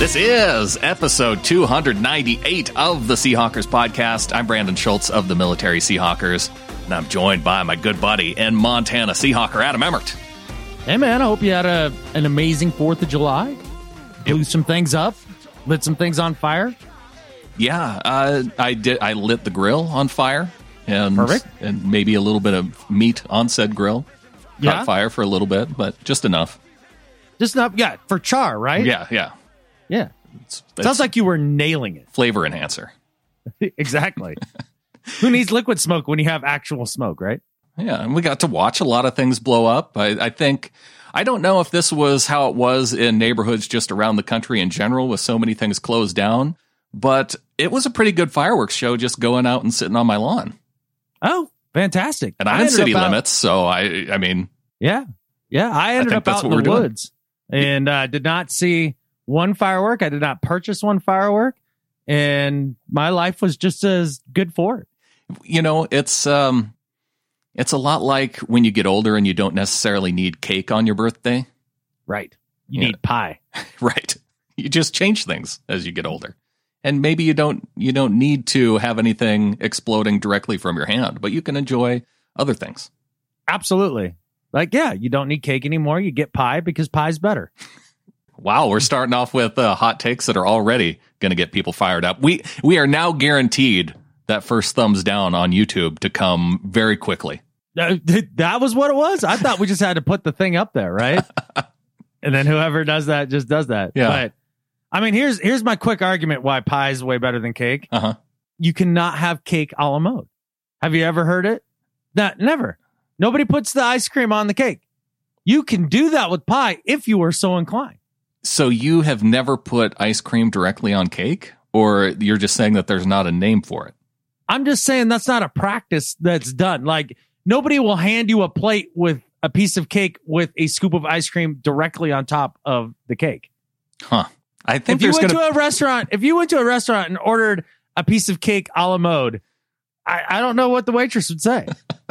This is episode 298 of the Seahawkers podcast. I'm Brandon Schultz of the Military Seahawkers, and I'm joined by my good buddy and Montana Seahawker, Adam Emmert. Hey, man, I hope you had an amazing 4th of July. Blew some things up, lit some things on fire. Yeah, I did. I lit the grill on fire, and Perfect. And maybe a little bit of meat on said grill. Yeah. Caught fire for a little bit, but just enough. Just enough, yeah, for char, right? Yeah. Yeah. It's Sounds like you were nailing it. flavor enhancer. Exactly. Who needs liquid smoke when you have actual smoke, right? Yeah, and we got to watch a lot of things blow up. I think, I don't know if this was how it was in neighborhoods just around the country in general with so many things closed down, but it was a pretty good fireworks show just going out and sitting on my lawn. Oh, fantastic. And I'm in city limits, so I mean... Yeah. I ended up out in the woods and did not see one firework. I did not purchase one firework, and my life was just as good for it. You know, it's a lot like when you get older and you don't necessarily need cake on your birthday. Right. You need pie. Right. You just change things as you get older. And maybe you don't need to have anything exploding directly from your hand, but you can enjoy other things. Absolutely. Like, yeah, you don't need cake anymore. You get pie because pie's better. Wow, we're starting off with hot takes that are already going to get people fired up. We are now guaranteed that first thumbs down on YouTube to come very quickly. That was what it was? I thought we just had to put the thing up there, right? And then whoever does that just does that. Yeah. But, I mean, here's my quick argument why pie is way better than cake. Uh-huh. You cannot have cake a la mode. Have you ever heard it? Never. Nobody puts the ice cream on the cake. You can do that with pie if you were so inclined. So you have never put ice cream directly on cake? Or you're just saying that there's not a name for it? I'm just saying that's not a practice that's done. Like, nobody will hand you a plate with a piece of cake with a scoop of ice cream directly on top of the cake. Huh. I think if you went to a restaurant and ordered a piece of cake a la mode, I don't know what the waitress would say.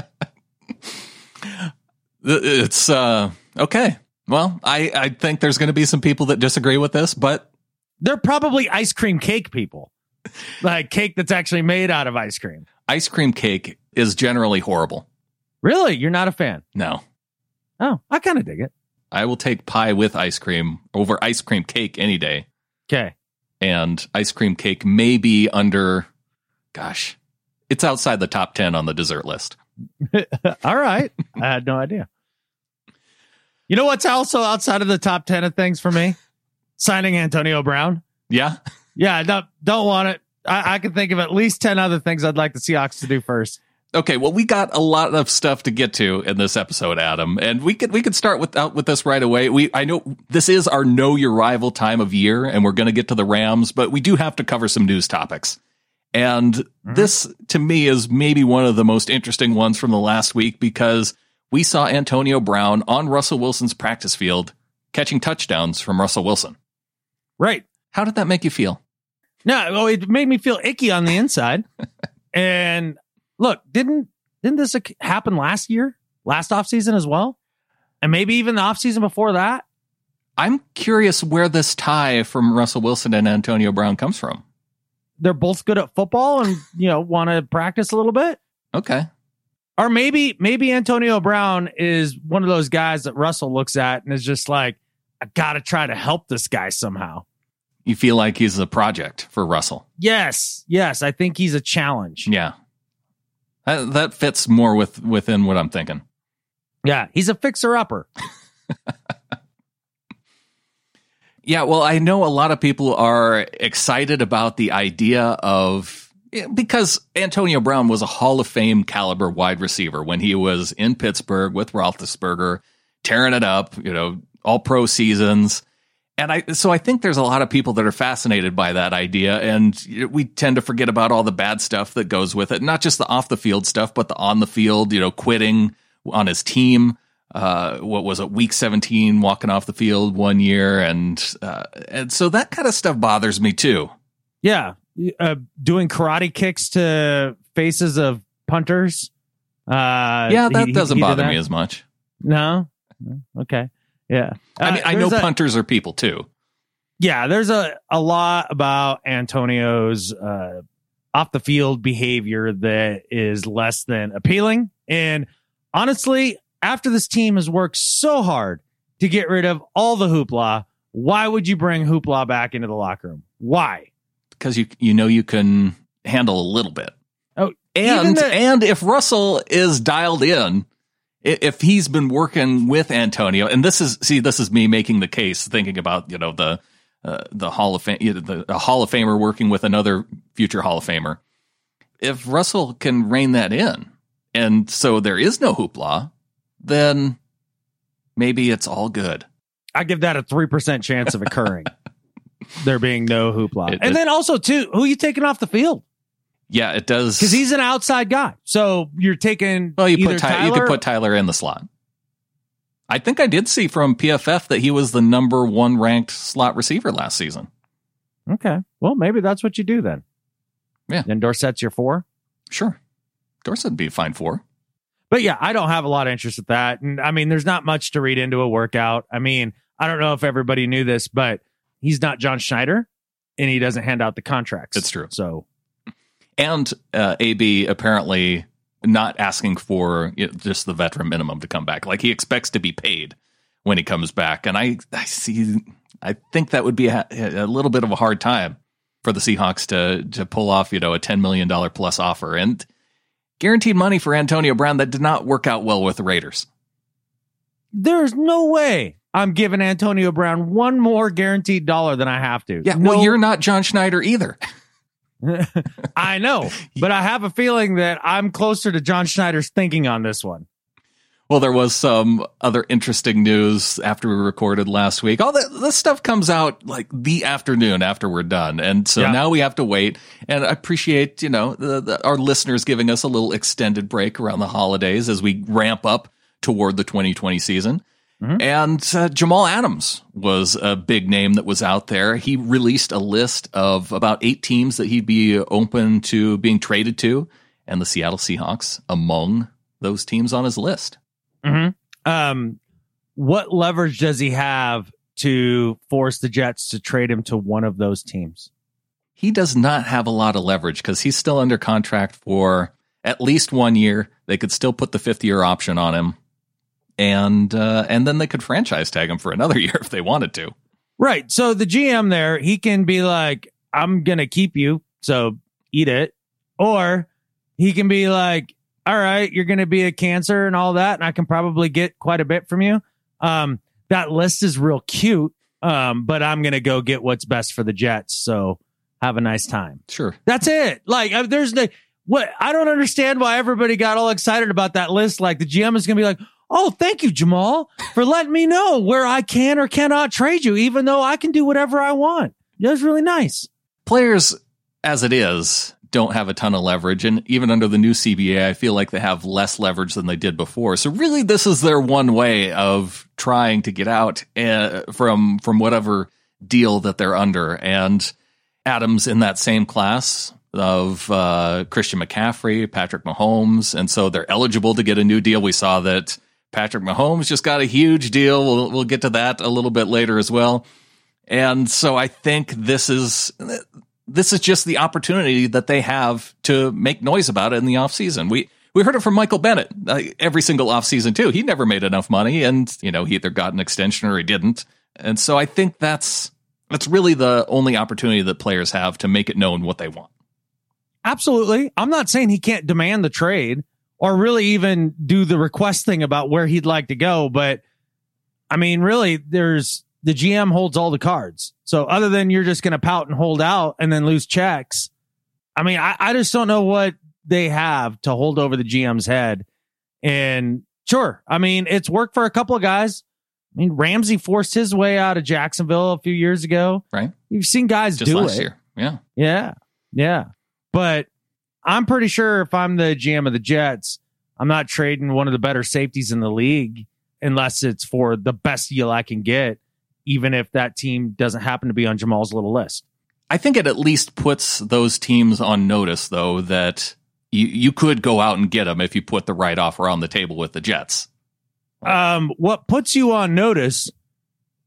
It's okay. Well, I think there's going to be some people that disagree with this, but they're probably ice cream cake people, like cake that's actually made out of ice cream. Ice cream cake is generally horrible. Really? You're not a fan? No. Oh, I kind of dig it. I will take pie with ice cream over ice cream cake any day. Okay. And ice cream cake may be under, gosh, it's outside the top 10 on the dessert list. All right. I had no idea. You know what's also outside of the top 10 of things for me? Signing Antonio Brown. Yeah? Yeah, don't want it. I can think of at least 10 other things I'd like the Seahawks to do first. Okay, well, we got a lot of stuff to get to in this episode, Adam, and we could start with this right away. I know this is our Know Your Rival time of year, and we're going to get to the Rams, but we do have to cover some news topics. And this, to me, is maybe one of the most interesting ones from the last week because we saw Antonio Brown on Russell Wilson's practice field catching touchdowns from Russell Wilson. Right. How did that make you feel? No, it made me feel icky on the inside. And look, didn't this happen last offseason as well? And maybe even the offseason before that? I'm curious where this tie from Russell Wilson and Antonio Brown comes from. They're both good at football and, want to practice a little bit. Okay. Or maybe Antonio Brown is one of those guys that Russell looks at and is just like, I got to try to help this guy somehow. You feel like he's a project for Russell? Yes. I think he's a challenge. Yeah. That fits more within what I'm thinking. Yeah, he's a fixer-upper. Yeah, well, I know a lot of people are excited about the idea of, because Antonio Brown was a Hall of Fame caliber wide receiver when he was in Pittsburgh with Roethlisberger, tearing it up, all pro seasons. And so I think there's a lot of people that are fascinated by that idea, and we tend to forget about all the bad stuff that goes with it, not just the off the field stuff, but the on the field, quitting on his team. What was it, week 17, walking off the field one year, and so that kind of stuff bothers me too. Yeah, doing karate kicks to faces of punters. That doesn't bother me as much. No, okay. Yeah. I know punters are people too. Yeah, there's a lot about Antonio's off the field behavior that is less than appealing. And honestly, after this team has worked so hard to get rid of all the hoopla, why would you bring hoopla back into the locker room? Why? Because you know you can handle a little bit. Oh, and if Russell is dialed in, if he's been working with Antonio, and this is me making the case, thinking about the Hall of Fame, the Hall of Famer working with another future Hall of Famer. If Russell can rein that in, and so there is no hoopla, then maybe it's all good. I give that a 3% chance of occurring. There being no hoopla. Then also, too, who are you taking off the field? Yeah, it does. Because he's an outside guy. So you're taking you could put Tyler in the slot. I think I did see from PFF that he was the number 1 ranked slot receiver last season. Okay. Well, maybe that's what you do then. Yeah. Then Dorsett's your 4? Sure. Dorsett would be fine 4. But yeah, I don't have a lot of interest in that. And I mean, there's not much to read into a workout. I mean, I don't know if everybody knew this, but he's not John Schneider and he doesn't hand out the contracts. It's true. So, and AB apparently not asking for just the veteran minimum to come back. Like he expects to be paid when he comes back. And I think that would be a little bit of a hard time for the Seahawks to pull off, a $10 million plus offer and guaranteed money for Antonio Brown. That did not work out well with the Raiders. There's no way I'm giving Antonio Brown one more guaranteed dollar than I have to. Yeah. Well, you're not John Schneider either. I know, but I have a feeling that I'm closer to John Schneider's thinking on this one. Well, there was some other interesting news after we recorded last week. All this stuff comes out like the afternoon after we're done. And so now we have to wait. And I appreciate, our listeners giving us a little extended break around the holidays as we ramp up toward the 2020 season. Mm-hmm. And Jamal Adams was a big name that was out there. He released a list of about 8 teams that he'd be open to being traded to, and the Seattle Seahawks among those teams on his list. Mm-hmm. What leverage does he have to force the Jets to trade him to one of those teams? He does not have a lot of leverage because he's still under contract for at least 1 year. They could still put the 5th-year option on him. And then they could franchise tag him for another year if they wanted to. Right. So the GM there, he can be like, I'm going to keep you, so eat it. Or he can be like, all right, you're going to be a cancer and all that, and I can probably get quite a bit from you. That list is real cute, but I'm going to go get what's best for the Jets, so have a nice time. Sure. That's it. Like, I don't understand why everybody got all excited about that list. Like, the GM is going to be like, oh, thank you, Jamal, for letting me know where I can or cannot trade you, even though I can do whatever I want. That was really nice. Players, as it is, don't have a ton of leverage. And even under the new CBA, I feel like they have less leverage than they did before. So really, this is their one way of trying to get out from whatever deal that they're under. And Adams in that same class of Christian McCaffrey, Patrick Mahomes. And so they're eligible to get a new deal. We saw that Patrick Mahomes just got a huge deal. We'll get to that a little bit later as well. And so I think this is just the opportunity that they have to make noise about it in the offseason. We heard it from Michael Bennett every single offseason too. He never made enough money, and he either got an extension or he didn't. And so I think that's really the only opportunity that players have to make it known what they want. Absolutely. I'm not saying he can't demand the trade or really even do the requesting about where he'd like to go. But I mean, really, the GM holds all the cards. So other than you're just going to pout and hold out and then lose checks, I mean, I just don't know what they have to hold over the GM's head. And sure, I mean, it's worked for a couple of guys. I mean, Ramsey forced his way out of Jacksonville a few years ago. Right. You've seen guys just do last it. Year. Yeah. Yeah. Yeah. But I'm pretty sure if I'm the GM of the Jets, I'm not trading one of the better safeties in the league unless it's for the best deal I can get, even if that team doesn't happen to be on Jamal's little list. I think it at least puts those teams on notice, though, that you could go out and get them if you put the right offer on the table with the Jets. What puts you on notice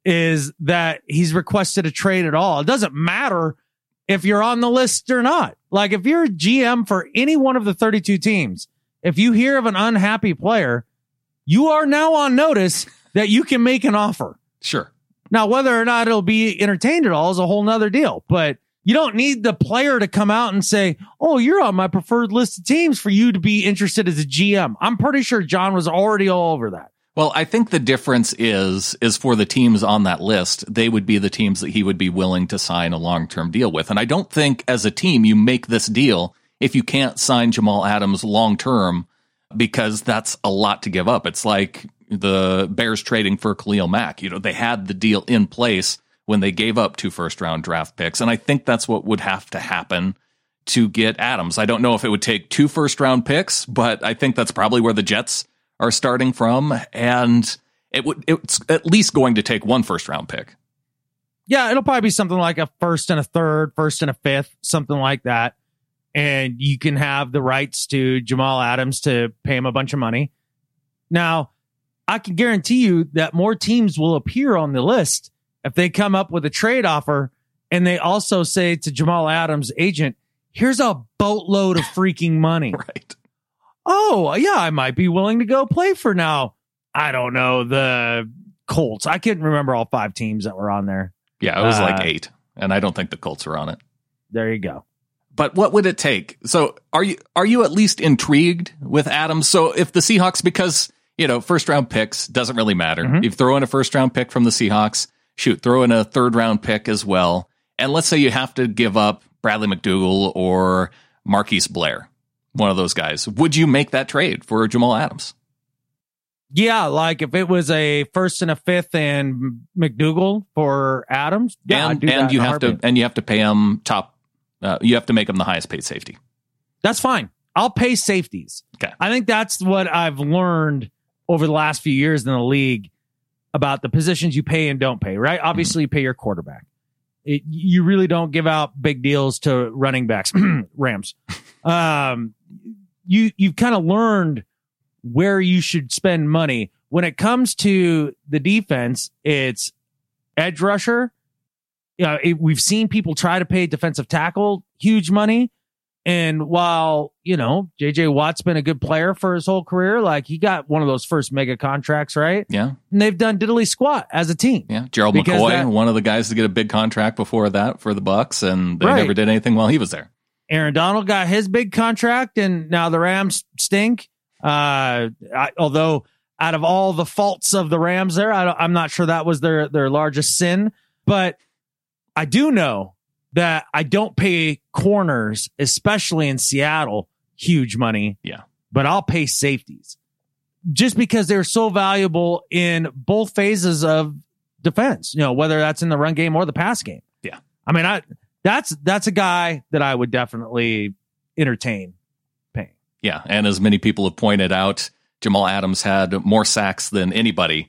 is that he's requested a trade at all. It doesn't matter if you're on the list or not. Like if you're a GM for any one of the 32 teams, if you hear of an unhappy player, you are now on notice that you can make an offer. Sure. Now, whether or not it'll be entertained at all is a whole nother deal, but you don't need the player to come out and say, oh, you're on my preferred list of teams for you to be interested as a GM. I'm pretty sure John was already all over that. Well, I think the difference is for the teams on that list, they would be the teams that he would be willing to sign a long-term deal with. And I don't think as a team you make this deal if you can't sign Jamal Adams long-term, because that's a lot to give up. It's like the Bears trading for Khalil Mack. You know, they had the deal in place when they gave up 2 first-round draft picks. And I think that's what would have to happen to get Adams. I don't know if it would take 2 first-round picks, but I think that's probably where the Jets are starting from. And it's at least going to take 1 first-round pick. Yeah, it'll probably be something like a first and a third, first and a fifth, something like that. And you can have the rights to Jamal Adams to pay him a bunch of money. Now, I can guarantee you that more teams will appear on the list if they come up with a trade offer and they also say to Jamal Adams' agent, here's a boatload of freaking money. Right. Oh, yeah, I might be willing to go play for now. I don't know, the Colts. I couldn't remember all 5 teams that were on there. Yeah, it was like 8, and I don't think the Colts are on it. There you go. But what would it take? So are you at least intrigued with Adams? So if the Seahawks, because, you know, first round picks doesn't really matter. Mm-hmm. You throw in a first round pick from the Seahawks, throw in a third round pick as well. And let's say you have to give up Bradley McDougall or Marquise Blair, one of those guys. Would you make that trade for Jamal Adams? Yeah, like if it was a first and a fifth and McDougall for Adams, yeah, I'd do that you have to pay him top. You have to make him the highest paid safety. That's fine. I'll pay safeties. Okay. I think that's what I've learned over the last few years in the league about the positions you pay and don't pay, right? Obviously, you pay your quarterback. You really don't give out big deals to running backs, Rams. You've kind of learned where you should spend money. When it comes to the defense, it's edge rusher. We've seen people try to pay defensive tackle huge money. And while, you know, J.J. Watt's been a good player for his whole career, like he got one of those first mega contracts, right? Yeah. And they've done diddly squat as a team. Yeah. Gerald McCoy, one of the guys to get a big contract before that for the Bucks, and they never did anything while he was there. Aaron Donald got his big contract, and now the Rams stink. Although out of all the faults of the Rams there, I'm not sure that was their largest sin, but I do know that I don't pay corners, especially in Seattle, huge money. Yeah. But I'll pay safeties just because they're so valuable in both phases of defense, you know, whether that's in the run game or the pass game. Yeah. I mean, that's a guy that I would definitely entertain paying. Yeah. And as many people have pointed out, Jamal Adams had more sacks than anybody.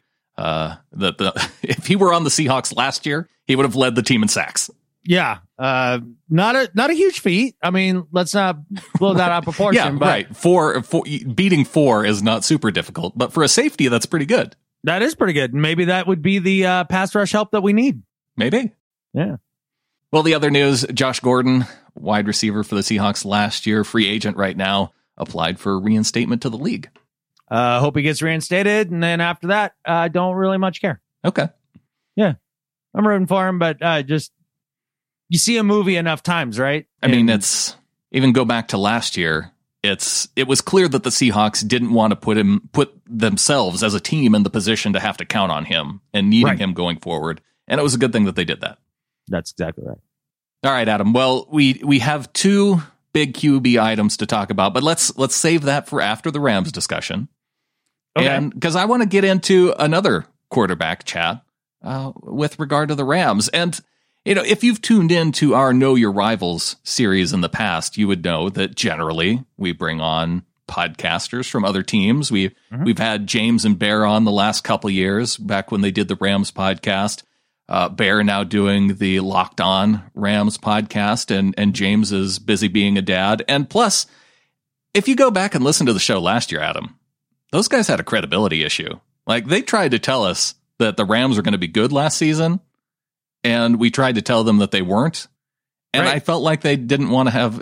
If he were on the Seahawks last year, he would have led the team in sacks. Yeah. Not a huge feat. I mean, let's not blow that out of proportion. Yeah, but right. Four, beating 4 is not super difficult, but for a safety, that's pretty good. That is pretty good. Maybe that would be the pass rush help that we need. Maybe. Yeah. Well, the other news, Josh Gordon, wide receiver for the Seahawks last year, free agent right now, applied for reinstatement to the league. Hope he gets reinstated. And then after that, I don't really much care. Okay. Yeah. I'm rooting for him, but just, you see a movie enough times, right? I mean, it's even go back to last year. It was clear that the Seahawks didn't want to put themselves as a team in the position to have to count on him and needing him going forward. And it was a good thing that they did that. That's exactly right. All right, Adam. Well, we have 2 big QB items to talk about, but let's save that for after the Rams discussion. Okay. And because I want to get into another quarterback chat with regard to the Rams. And you know, if you've tuned in to our Know Your Rivals series in the past, you would know that generally we bring on podcasters from other teams. We've had James and Bear on the last couple years, back when they did the Rams podcast. Bear now doing the Locked On Rams podcast, and James is busy being a dad. And plus, if you go back and listen to the show last year, Adam, those guys had a credibility issue. Like, they tried to tell us that the Rams were going to be good last season, and we tried to tell them that they weren't. And I felt like they didn't want to have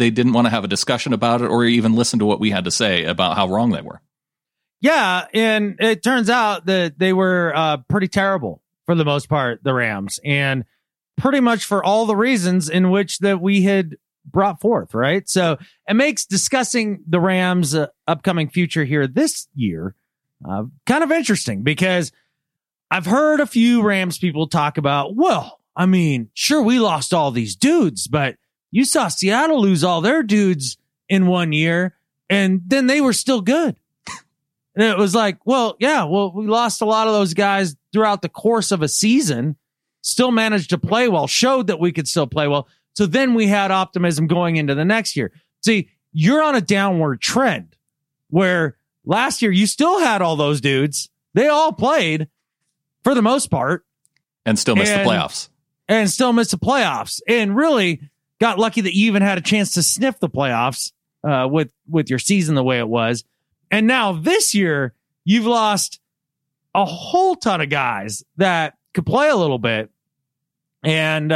a discussion about it or even listen to what we had to say about how wrong they were. Yeah, and it turns out that they were pretty terrible for the most part, the Rams, and pretty much for all the reasons in which that we had brought forth, right? So it makes discussing the Rams' upcoming future here this year kind of interesting, because I've heard a few Rams people talk about, well, I mean, sure, we lost all these dudes, but you saw Seattle lose all their dudes in 1 year, and then they were still good. And it was like, well, yeah, well, we lost a lot of those guys throughout the course of a season, still managed to play well, showed that we could still play well. So then we had optimism going into the next year. See, you're on a downward trend where last year you still had all those dudes. They all played for the most part. And still missed the playoffs. And still missed the playoffs. And really got lucky that you even had a chance to sniff the playoffs with your season the way it was. And now this year, you've lost a whole ton of guys that could play a little bit. And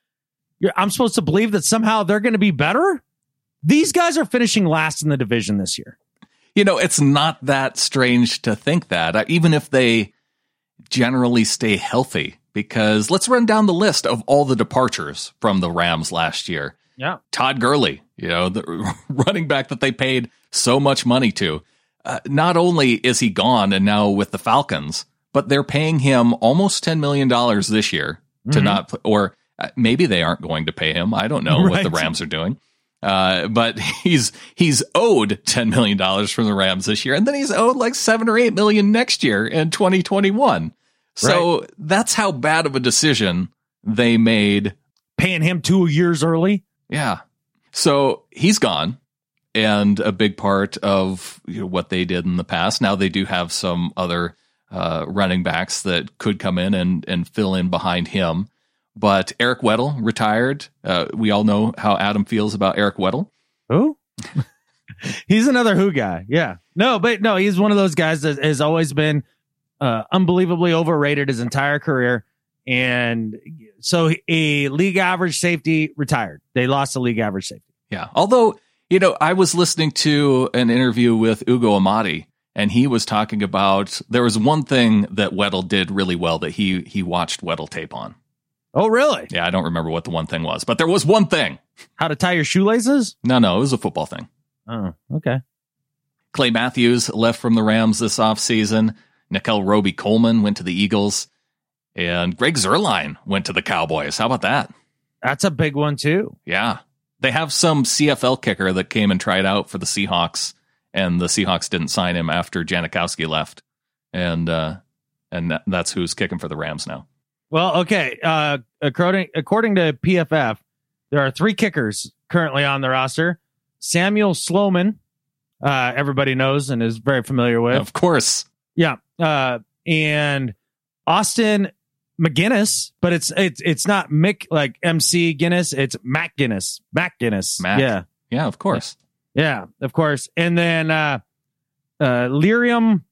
I'm supposed to believe that somehow they're going to be better? These guys are finishing last in the division this year. You know, it's not that strange to think that, even if they generally stay healthy, because let's run down the list of all the departures from the Rams last year. Yeah. Todd Gurley, you know, the running back that they paid so much money to. Not only is he gone and now with the Falcons, but they're paying him almost $10 million this year to not, or maybe they aren't going to pay him. I don't know what the Rams are doing. But he's owed $10 million from the Rams this year. And then he's owed like $7 or $8 million next year in 2021. So that's how bad of a decision they made. Paying him 2 years early. Yeah. So he's gone. And a big part of what they did in the past. Now they do have some other running backs that could come in and fill in behind him. But Eric Weddle retired. We all know how Adam feels about Eric Weddle. Who? He's another who guy. Yeah. No, he's one of those guys that has always been unbelievably overrated his entire career. And so a league average safety retired. They lost a league average safety. Yeah. Although, you know, I was listening to an interview with Ugo Amadi, and he was talking about there was one thing that Weddle did really well that he watched Weddle tape on. Oh, really? Yeah, I don't remember what the one thing was, but there was one thing. How to tie your shoelaces? No, it was a football thing. Oh, okay. Clay Matthews left from the Rams this offseason. Nickel Roby-Coleman went to the Eagles. And Greg Zuerlein went to the Cowboys. How about that? That's a big one, too. Yeah. They have some CFL kicker that came and tried out for the Seahawks, and the Seahawks didn't sign him after Janikowski left. And that's who's kicking for the Rams now. Well, okay. According to PFF, there are 3 kickers currently on the roster. Samuel Sloman, everybody knows and is very familiar with. Of course. Yeah. And Austin McGinnis, but it's not Mick like MC Guinness. It's Mac Guinness. Mac Guinness. Mac. Yeah, of course. Yeah, of course. And then Lyrium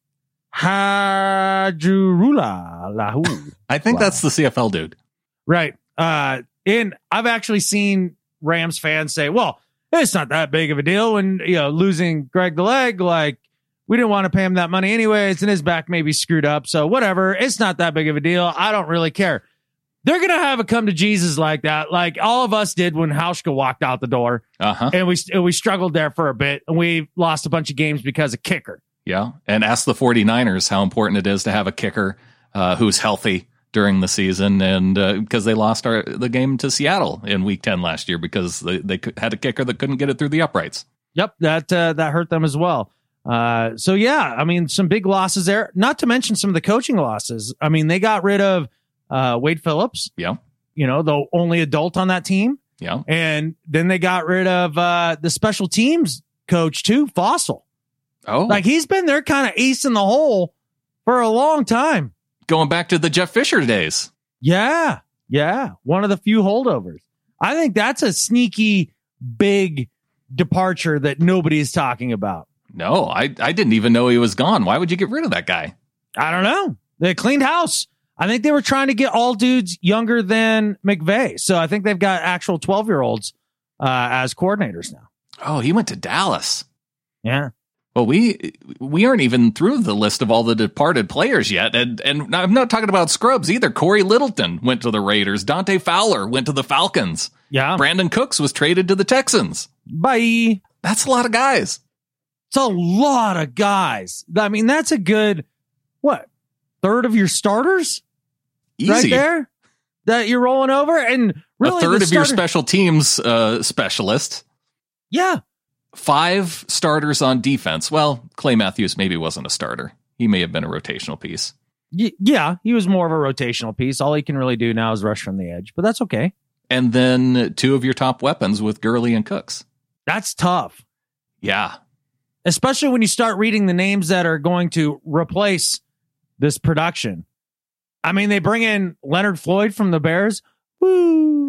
Hajrullah Lahu. I think that's the CFL dude. Right. And I've actually seen Rams fans say, well, it's not that big of a deal when, losing Greg the Leg, like, we didn't want to pay him that money anyways, and his back may be screwed up. So whatever. It's not that big of a deal. I don't really care. They're going to have a come to Jesus like that. Like all of us did when Hauschka walked out the door. And we struggled there for a bit, and we lost a bunch of games because of kicker. Yeah. And ask the 49ers how important it is to have a kicker who's healthy during the season. And because they lost the game to Seattle in week 10 last year because they had a kicker that couldn't get it through the uprights. Yep. That hurt them as well. So yeah, I mean, some big losses there, not to mention some of the coaching losses. I mean, they got rid of, Wade Phillips. Yeah. The only adult on that team. Yeah. And then they got rid of, the special teams coach too, Fossil. Oh, like he's been there kind of ace in the hole for a long time. Going back to the Jeff Fisher days. Yeah. Yeah. One of the few holdovers. I think that's a sneaky big departure that nobody's talking about. No, I didn't even know he was gone. Why would you get rid of that guy? I don't know. They cleaned house. I think they were trying to get all dudes younger than McVay. So I think they've got actual 12-year-olds as coordinators now. Oh, he went to Dallas. Yeah. Well, we aren't even through the list of all the departed players yet. And I'm not talking about scrubs either. Corey Littleton went to the Raiders. Dante Fowler went to the Falcons. Yeah. Brandon Cooks was traded to the Texans. Bye. That's a lot of guys. It's a lot of guys. I mean, that's a good, third of your starters? Easy. Right there that you're rolling over? And really, a third of your special teams specialists. Yeah. 5 starters on defense. Well, Clay Matthews maybe wasn't a starter. He may have been a rotational piece. Yeah, he was more of a rotational piece. All he can really do now is rush from the edge, but that's okay. And then 2 of your top weapons with Gurley and Cooks. That's tough. Yeah. Especially when you start reading the names that are going to replace this production. I mean, they bring in Leonard Floyd from the Bears. Woo.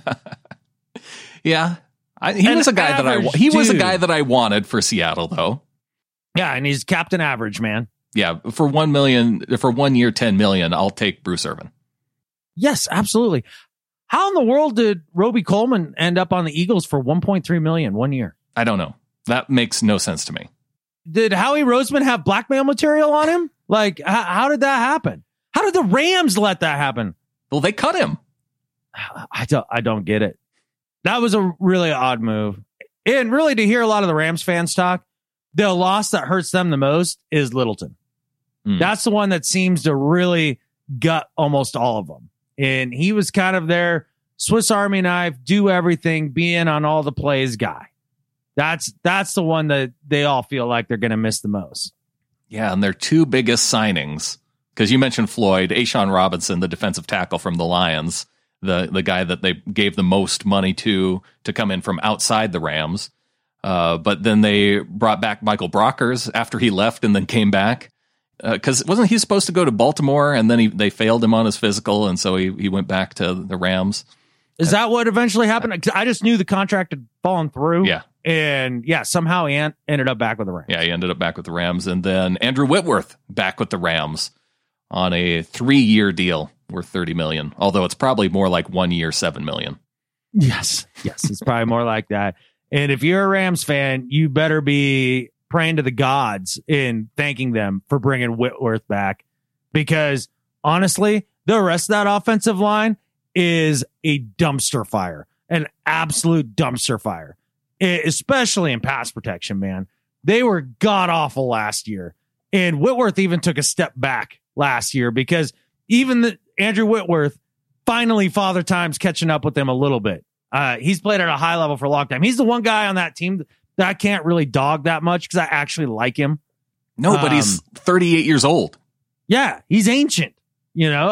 Yeah. He was a guy that I wanted for Seattle, though. Yeah, and he's captain average, man. Yeah, for $1 million, for 1 year, $10 million, I'll take Bruce Irvin. Yes, absolutely. How in the world did Roby Coleman end up on the Eagles for $1.3 million 1 year? I don't know. That makes no sense to me. Did Howie Roseman have blackmail material on him? Like, how did that happen? How did the Rams let that happen? Well, they cut him. I don't get it. That was a really odd move. And really, to hear a lot of the Rams fans talk, the loss that hurts them the most is Littleton. That's the one that seems to really gut almost all of them. And he was kind of their Swiss Army knife, do everything, be in on all the plays guy. That's the one that they all feel like they're going to miss the most. Yeah, and their 2 biggest signings, because you mentioned Floyd, Ashawn Robinson, the defensive tackle from the Lions, the guy that they gave the most money to come in from outside the Rams. But then they brought back Michael Brockers after he left and then came back. Because wasn't he supposed to go to Baltimore and then they failed him on his physical, and so he went back to the Rams. Is that what eventually happened? I just knew the contract had fallen through. Yeah. And somehow he ended up back with the Rams. Yeah, he ended up back with the Rams. And then Andrew Whitworth back with the Rams on a 3-year deal worth $30 million. Although it's probably more like 1 year, $7 million. Yes, it's probably more like that. And if you're a Rams fan, you better be praying to the gods and thanking them for bringing Whitworth back, because honestly, the rest of that offensive line is a dumpster fire, an absolute dumpster fire, especially in pass protection, man. They were god awful last year, and Whitworth even took a step back last year because even Andrew Whitworth, finally Father Time's catching up with him a little bit. He's played at a high level for a long time. He's the one guy on that team that I can't really dog that much because I actually like him. No, but he's 38 years old. Yeah, he's ancient. You know,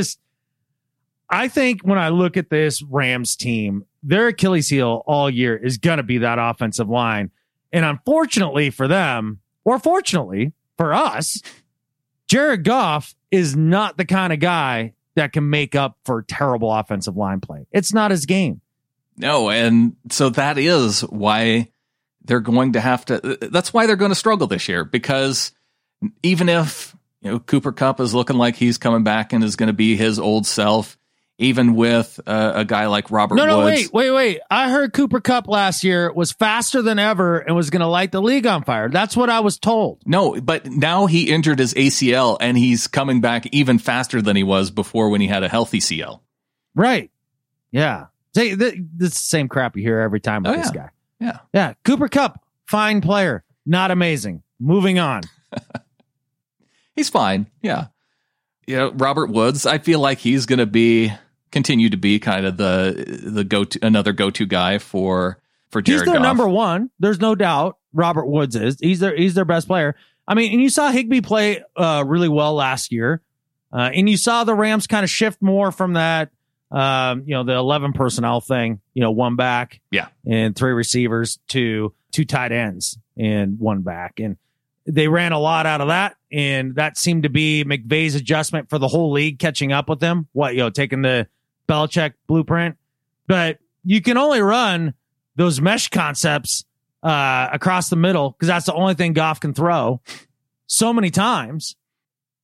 I think when I look at this Rams team, their Achilles heel all year is going to be that offensive line. And unfortunately for them, or fortunately for us, Jared Goff is not the kind of guy that can make up for terrible offensive line play. It's not his game. No, and so that is why they're going to have to, that's why they're going to struggle this year, because even if, Cooper Kupp is looking like he's coming back and is going to be his old self, even with a guy like Robert Woods. No, wait. I heard Cooper Kupp last year was faster than ever and was going to light the league on fire. That's what I was told. No, but now he injured his ACL and he's coming back even faster than he was before when he had a healthy CL. Right. Yeah. This is the same crap you hear every time with this guy. Yeah. Yeah. Cooper Kupp, fine player. Not amazing. Moving on. He's fine. Yeah. Robert Woods, I feel like he's going to continue to be kind of the another go-to guy for Jared Goff. He's their number one. There's no doubt. Robert Woods is. He's their best player. I mean, and you saw Higbee play really well last year. And you saw the Rams kind of shift more from that, the 11 personnel thing, one back, and 3 receivers to 2 tight ends and 1 back. And they ran a lot out of that. And that seemed to be McVay's adjustment for the whole league catching up with them. Taking the Belichick blueprint. But you can only run those mesh concepts across the middle because that's the only thing Goff can throw so many times.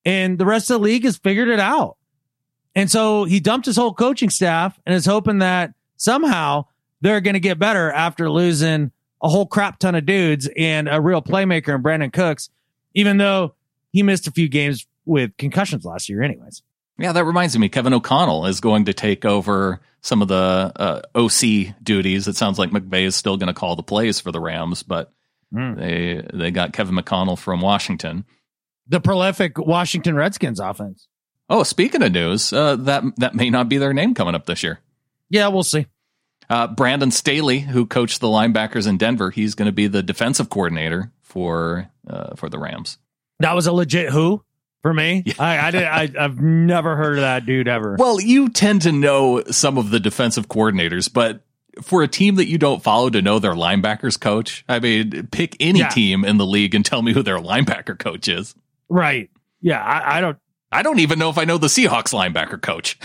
and the rest of the league has figured it out. And so he dumped his whole coaching staff and is hoping that somehow they're going to get better after losing a whole crap ton of dudes and a real playmaker in Brandon Cooks, even though he missed a few games with concussions last year anyways. Yeah, that reminds me, Kevin O'Connell is going to take over some of the OC duties. It sounds like McVay is still going to call the plays for the Rams, but they got Kevin McConnell from Washington. The prolific Washington Redskins offense. Oh, speaking of news, that may not be their name coming up this year. Yeah, we'll see. Brandon Staley, who coached the linebackers in Denver, he's going to be the defensive coordinator for the Rams. That was a legit who for me. Yeah. I've never heard of that dude ever. Well, you tend to know some of the defensive coordinators, but for a team that you don't follow to know their linebackers coach, I mean, pick any team in the league and tell me who their linebacker coach is. Right. Yeah, I don't even know if I know the Seahawks linebacker coach.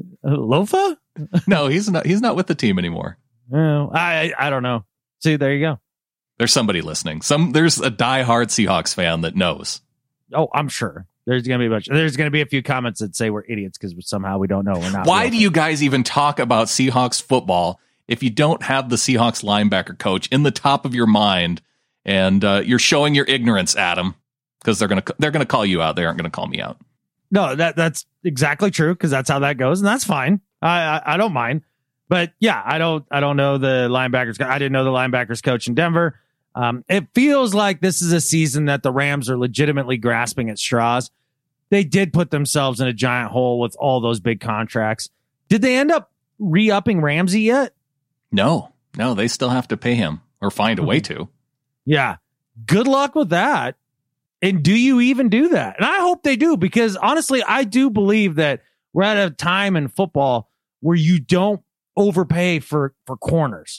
Lofa? No, he's not with the team anymore. No, I don't know. See, there you go. There's somebody listening. There's a diehard Seahawks fan that knows. Oh, I'm sure. There's going to be a few comments that say we're idiots because somehow we don't know. We're not. Why do you guys even talk about Seahawks football if you don't have the Seahawks linebacker coach in the top of your mind and you're showing your ignorance, Adam? Because they're gonna call you out. They aren't gonna call me out. No, that's exactly true because that's how that goes, and that's fine. I don't mind. But yeah, I don't know the linebackers. I didn't know the linebackers coach in Denver. It feels like this is a season that the Rams are legitimately grasping at straws. They did put themselves in a giant hole with all those big contracts. Did they end up re-upping Ramsey yet? No, they still have to pay him or find a way to. Yeah. Good luck with that. And do you even do that? And I hope they do, because honestly, I do believe that we're at a time in football where you don't overpay for corners.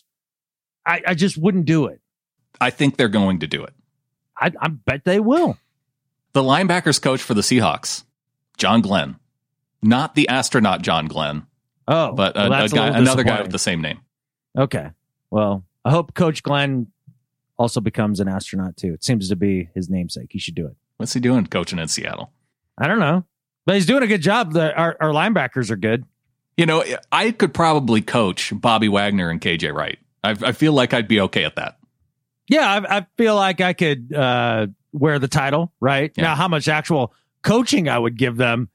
I just wouldn't do it. I think they're going to do it. I bet they will. The linebackers coach for the Seahawks, John Glenn, not the astronaut John Glenn. Oh, but another guy with the same name. Okay. Well, I hope Coach Glenn also becomes an astronaut too. It seems to be his namesake. He should do it. What's he doing coaching in Seattle? I don't know, but he's doing a good job. Our linebackers are good. You know, I could probably coach Bobby Wagner and KJ Wright. I feel like I'd be okay at that. Yeah, I feel like I could wear the title, right? Yeah. Now, how much actual coaching I would give them,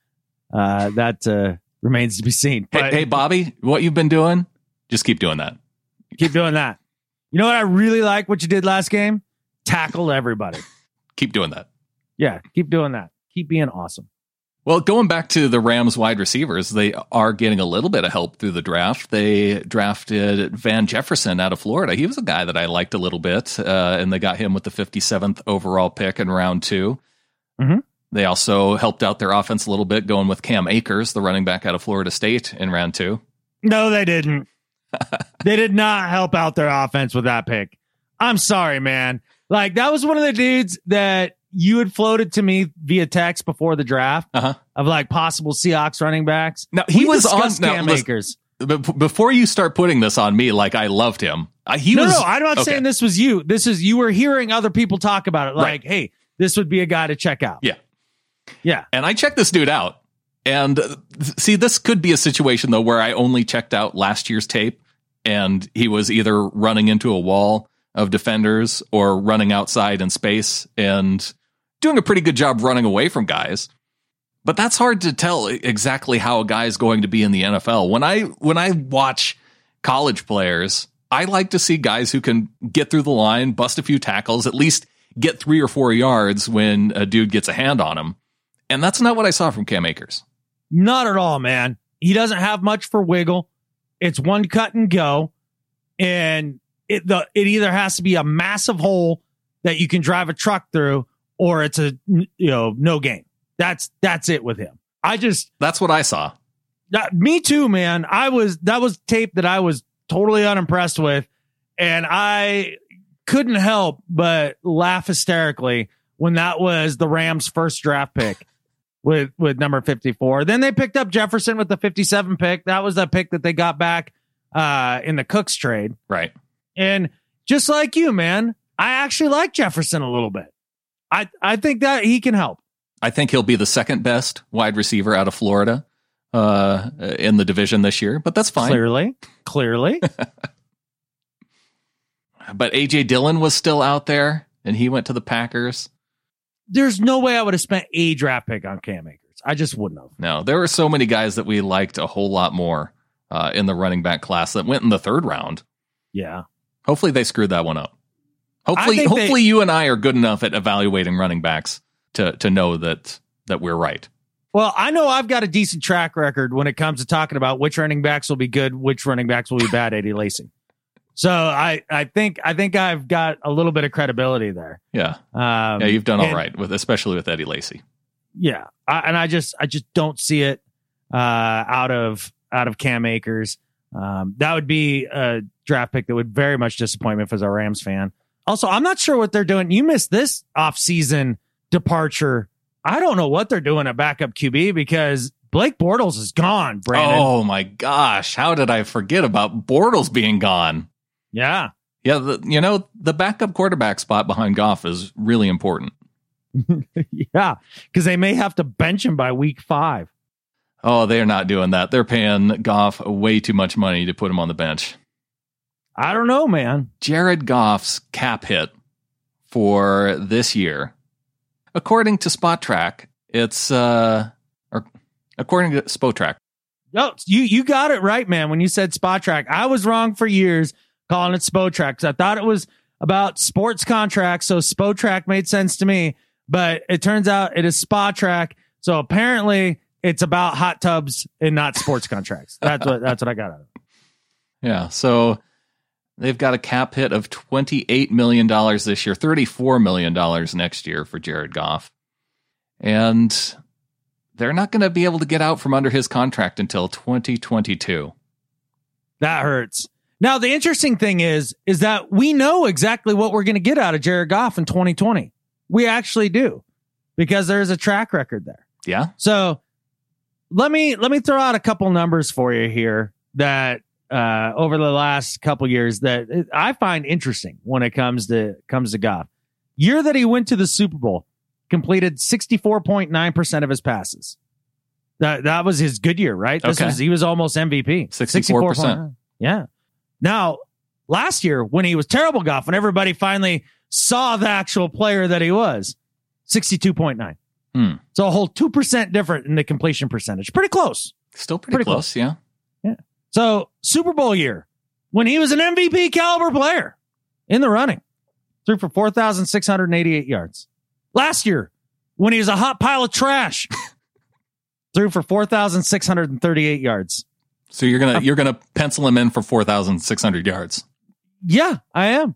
that remains to be seen. But, hey, Bobby, what you've been doing, just keep doing that. Keep doing that. You know what I really like what you did last game? Tackled everybody. Keep doing that. Yeah, keep doing that. Keep being awesome. Well, going back to the Rams wide receivers, they are getting a little bit of help through the draft. They drafted Van Jefferson out of Florida. He was a guy that I liked a little bit, and they got him with the 57th overall pick in round 2. Mm-hmm. They also helped out their offense a little bit going with Cam Akers, the running back out of Florida State, in round 2. No, they didn't. They did not help out their offense with that pick. I'm sorry, man. Like, that was one of the dudes that you had floated to me via text before the draft of like possible Seahawks running backs. Now, he was on Cam Akers. Before you start putting this on me, like I loved him. No, I'm not saying this was you. You were hearing other people talk about it. Like, hey, this would be a guy to check out. Yeah. And I checked this dude out. And see, this could be a situation, though, where I only checked out last year's tape and he was either running into a wall of defenders or running outside in space and doing a pretty good job running away from guys. But that's hard to tell exactly how a guy is going to be in the NFL. When I watch college players, I like to see guys who can get through the line, bust a few tackles, at least get 3 or 4 yards when a dude gets a hand on him. And that's not what I saw from Cam Akers. Not at all, man. He doesn't have much for wiggle. It's one cut and go. And it either has to be a massive hole that you can drive a truck through, or it's a no gain. That's it with him. That's what I saw. Me too, man. That was tape that I was totally unimpressed with, and I couldn't help but laugh hysterically when that was the Rams' first draft pick with number 54. Then they picked up Jefferson with the 57 pick. That was the pick that they got back in the Cooks trade. Right. And just like you, man, I actually like Jefferson a little bit. I think that he can help. I think he'll be the second best wide receiver out of Florida in the division this year, but that's fine. Clearly. But A.J. Dillon was still out there, and he went to the Packers. There's no way I would have spent a draft pick on Cam Akers. I just wouldn't have. No, there were so many guys that we liked a whole lot more in the running back class that went in the third round. Yeah. Hopefully they screwed that one up. Hopefully you and I are good enough at evaluating running backs to know that we're right. Well, I know I've got a decent track record when it comes to talking about which running backs will be good, which running backs will be bad, Eddie Lacy. So I think I've got a little bit of credibility there. Yeah. You've done all right especially with Eddie Lacy. Yeah. I just don't see it out of Cam Akers. That would be a draft pick that would very much disappoint me if I was a Rams fan. Also, I'm not sure what they're doing. You missed this offseason departure. I don't know what they're doing at backup QB because Blake Bortles is gone, Brandon. Oh, my gosh. How did I forget about Bortles being gone? Yeah. Yeah, the backup quarterback spot behind Goff is really important. Yeah, because they may have to bench him by week 5. Oh, they're not doing that. They're paying Goff way too much money to put him on the bench. I don't know, man. Jared Goff's cap hit for this year, according to SpotTrack, it's according to SpotTrack. No, you got it right, man. When you said SpotTrack, I was wrong for years calling it SpotTrack because I thought it was about sports contracts. So SpotTrack made sense to me, but it turns out it is SpotTrack. So apparently it's about hot tubs and not sports contracts. That's what I got out of it. Yeah. So they've got a cap hit of $28 million this year, $34 million next year for Jared Goff. And they're not going to be able to get out from under his contract until 2022. That hurts. Now, the interesting thing is that we know exactly what we're going to get out of Jared Goff in 2020. We actually do because there's a track record there. Yeah. So let me throw out a couple numbers for you here that over the last couple years that I find interesting when it comes to Goff. Year that he went to the Super Bowl, completed 64.9% of his passes. That was his good year, right? He was almost MVP. 64%. Yeah. Now, last year when he was terrible Goff, when everybody finally saw the actual player that he was, 62.9. So a whole 2% different in the completion percentage. Pretty close. Still pretty close. Yeah. Yeah. So Super Bowl year, when he was an MVP caliber player in the running, threw for 4,688 yards. Last year, when he was a hot pile of trash, threw for 4,638 yards. So you're gonna pencil him in for 4,600 yards. Yeah, I am.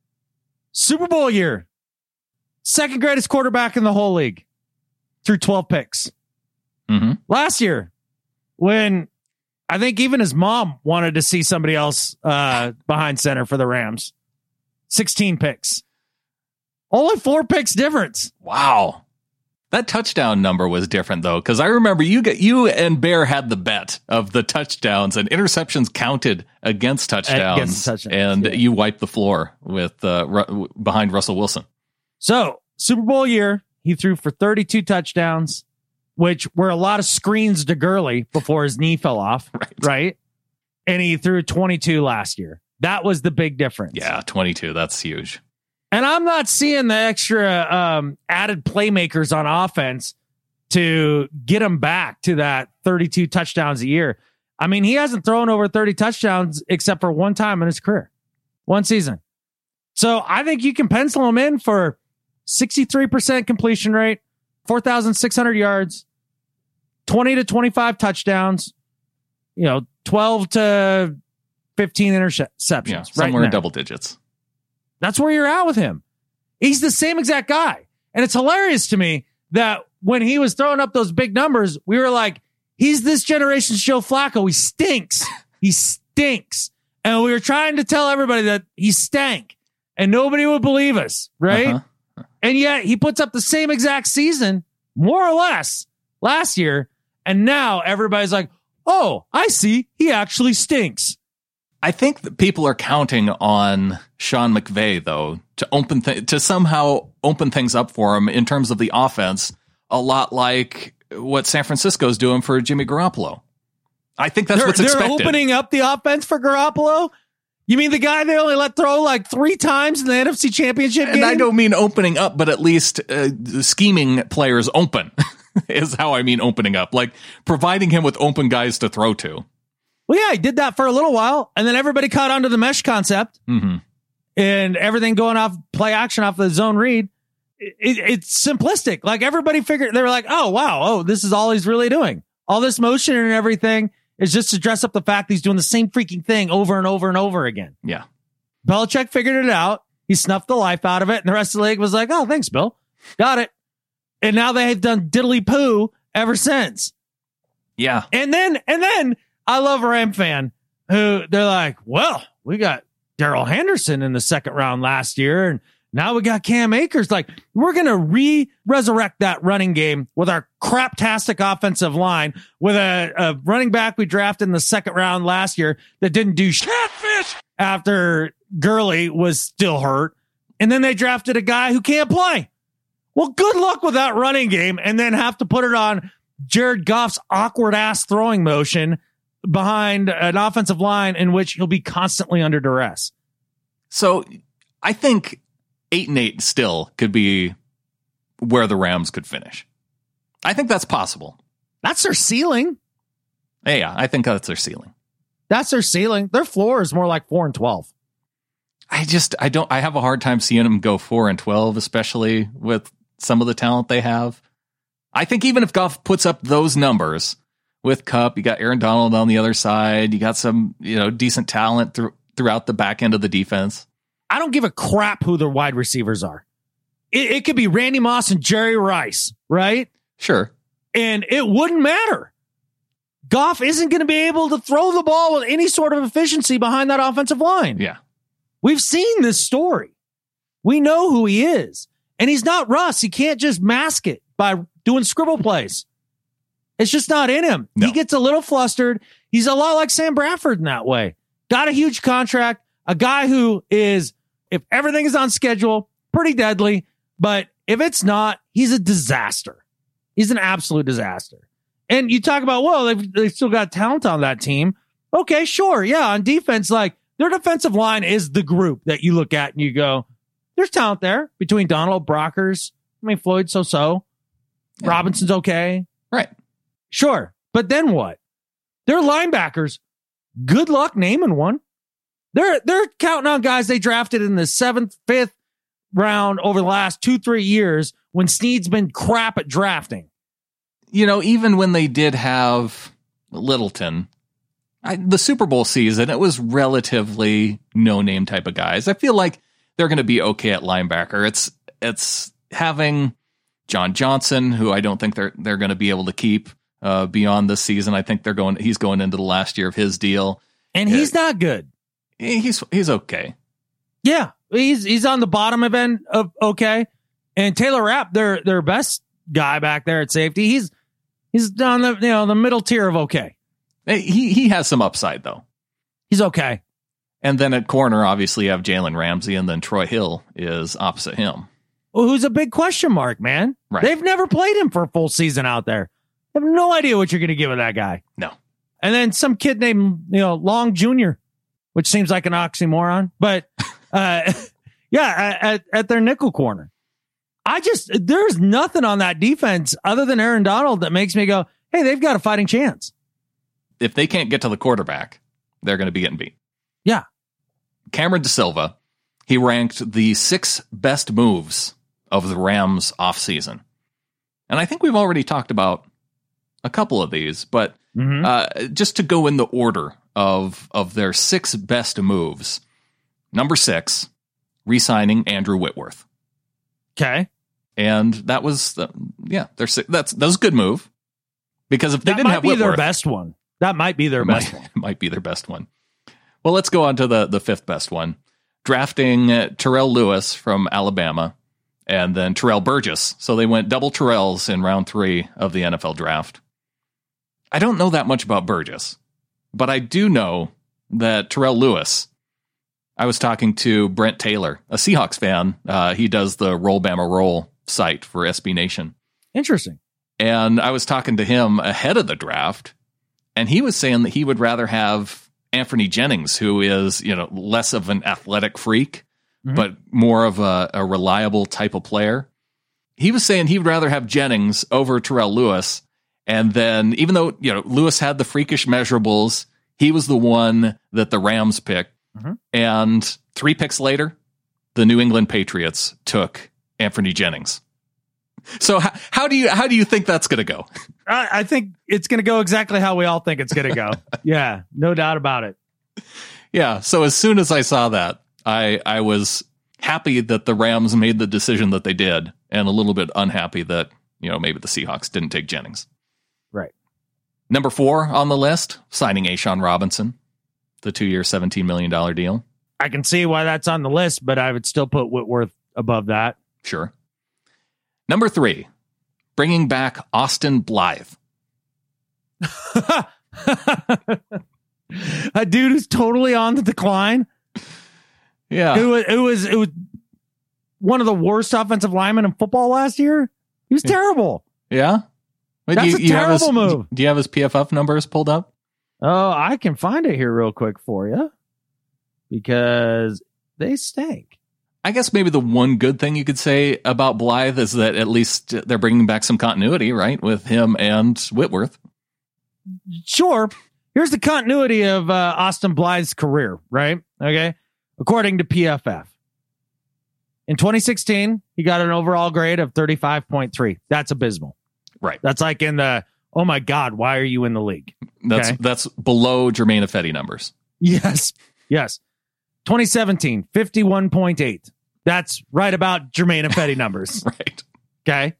Super Bowl year, second greatest quarterback in the whole league, threw 12 picks. Mm-hmm. Last year, when I think even his mom wanted to see somebody else behind center for the Rams, 16 picks. Only 4 picks difference. Wow. That touchdown number was different, though, because I remember you and Bear had the bet of the touchdowns and interceptions counted against touchdowns, and yeah. You wiped the floor with behind Russell Wilson. So, Super Bowl year, he threw for 32 touchdowns, which were a lot of screens to Gurley before his knee fell off, right? And he threw 22 last year. That was the big difference. Yeah, 22. That's huge. And I'm not seeing the extra added playmakers on offense to get him back to that 32 touchdowns a year. I mean, he hasn't thrown over 30 touchdowns except for one time in his career, one season. So I think you can pencil him in for 63% completion rate, 4,600 yards, 20 to 25 touchdowns, 12 to 15 interceptions. Yeah, somewhere in double digits. That's where you're at with him. He's the same exact guy. And it's hilarious to me that when he was throwing up those big numbers, we were like, he's this generation's Joe Flacco. He stinks. He stinks. And we were trying to tell everybody that he stank. And nobody would believe us, right? Uh-huh. And yet he puts up the same exact season, more or less, last year. And now everybody's like, oh, I see. He actually stinks. I think that people are counting on Sean McVay, though, to somehow open things up for him in terms of the offense a lot like what San Francisco's doing for Jimmy Garoppolo. I think that's what's expected. They're opening up the offense for Garoppolo? You mean the guy they only let throw like 3 times in the NFC Championship game? And I don't mean opening up, but at least scheming players open is how I mean opening up. Like providing him with open guys to throw to. Well, yeah, he did that for a little while, and then everybody caught on to the mesh concept, and everything going off play action off the zone read. It's simplistic. Like everybody figured, they were like, oh, wow, oh, this is all he's really doing. All this motion and everything is just to dress up the fact that he's doing the same freaking thing over and over and over again. Yeah. Belichick figured it out. He snuffed the life out of it, and the rest of the league was like, oh, thanks, Bill. Got it. And now they've done diddly poo ever since. Yeah. And then I love a Ram fan who they're like, well, we got Darrell Henderson in the second round last year, and now we got Cam Akers. Like, we're going to resurrect that running game with our craptastic offensive line with a running back we drafted in the second round last year that didn't do catfish after Gurley was still hurt. And then they drafted a guy who can't play. Well, good luck with that running game, and then have to put it on Jared Goff's awkward ass throwing motion behind an offensive line in which he'll be constantly under duress. So I think 8-8 still could be where the Rams could finish. I think that's possible. That's their ceiling. Yeah, I think that's their ceiling. That's their ceiling. Their floor is more like 4-12. I have a hard time seeing them go 4-12, especially with some of the talent they have. I think even if Goff puts up those numbers with Kupp, you got Aaron Donald on the other side, you got some, decent talent throughout the back end of the defense. I don't give a crap who the wide receivers are. It could be Randy Moss and Jerry Rice, right? Sure. And it wouldn't matter. Goff isn't going to be able to throw the ball with any sort of efficiency behind that offensive line. Yeah. We've seen this story. We know who he is. And he's not Russ. He can't just mask it by doing scribble plays. It's just not in him. No. He gets a little flustered. He's a lot like Sam Bradford in that way. Got a huge contract. A guy who is, if everything is on schedule, pretty deadly. But if it's not, he's a disaster. He's an absolute disaster. And you talk about, well, they've still got talent on that team. Okay, sure. Yeah, on defense, like their defensive line is the group that you look at and you go, there's talent there between Donald, Brockers. I mean, Floyd, so. Yeah. Robinson's okay. Right. Sure. But then what? They're linebackers. Good luck naming one. They're counting on guys they drafted in the 7th, 5th round over the last 2-3 years when Snead's been crap at drafting. Even when they did have Littleton, the Super Bowl season, it was relatively no-name type of guys. I feel like they're going to be okay at linebacker. It's having John Johnson, who I don't think they're going to be able to keep beyond this season. I think he's going into the last year of his deal. And he's not good. He's okay. Yeah, he's on the bottom end of okay. And Taylor Rapp, their best guy back there at safety, he's on the middle tier of okay. He has some upside though. He's okay. And then at corner, obviously you have Jalen Ramsey, and then Troy Hill is opposite him. Well, who's a big question mark, man? Right. They've never played him for a full season out there. I have no idea what you're going to get with that guy. No. And then some kid named Long Jr., which seems like an oxymoron, but yeah, at their nickel corner. There's nothing on that defense other than Aaron Donald that makes me go, hey, they've got a fighting chance. If they can't get to the quarterback, they're going to be getting beat. Yeah. Cameron DeSilva, he ranked the 6 best moves of the Rams offseason. And I think we've already talked about a couple of these, but just to go in the order of their 6 best moves. Number 6, re-signing Andrew Whitworth. Okay. And that was, that was a good move. Because if they didn't have Whitworth, their best one. That might be their best one. Might be their best one. Well, let's go on to the 5th best one. Drafting Terrell Lewis from Alabama and then Terrell Burgess. So they went double Terrells in round 3 of the NFL draft. I don't know that much about Burgess, but I do know that Terrell Lewis, I was talking to Brent Taylor, a Seahawks fan. He does the Roll Bama Roll site for SB Nation. Interesting. And I was talking to him ahead of the draft, and he was saying that he would rather have Anthony Jennings, who is, less of an athletic freak, but more of a reliable type of player. He was saying he would rather have Jennings over Terrell Lewis. And then even though, Lewis had the freakish measurables, he was the one that the Rams picked. And 3 picks later, the New England Patriots took Anthony Jennings. So how do you think that's going to go? I think it's going to go exactly how we all think it's going to go. Yeah, no doubt about it. Yeah. So as soon as I saw that, I was happy that the Rams made the decision that they did, and a little bit unhappy that, maybe the Seahawks didn't take Jennings. Right. Number 4 on the list, signing A'Shawn Robinson, the 2-year, $17 million deal. I can see why that's on the list, but I would still put Whitworth above that. Sure. Number 3, bringing back Austin Blythe. A dude who's totally on the decline. Yeah. It was one of the worst offensive linemen in football last year. He was terrible. Yeah. But that's a terrible move. Do you have his PFF numbers pulled up? Oh, I can find it here real quick for you because they stink. I guess maybe the one good thing you could say about Blythe is that at least they're bringing back some continuity, right, with him and Whitworth. Sure. Here's the continuity of Austin Blythe's career, right? Okay. According to PFF. In 2016, he got an overall grade of 35.3. That's abysmal. Right. That's like in the, oh my God, why are you in the league? That's below Jermaine Ifedi numbers. Yes. 2017, 51.8. That's right about Jermaine Ifedi numbers. Right. Okay.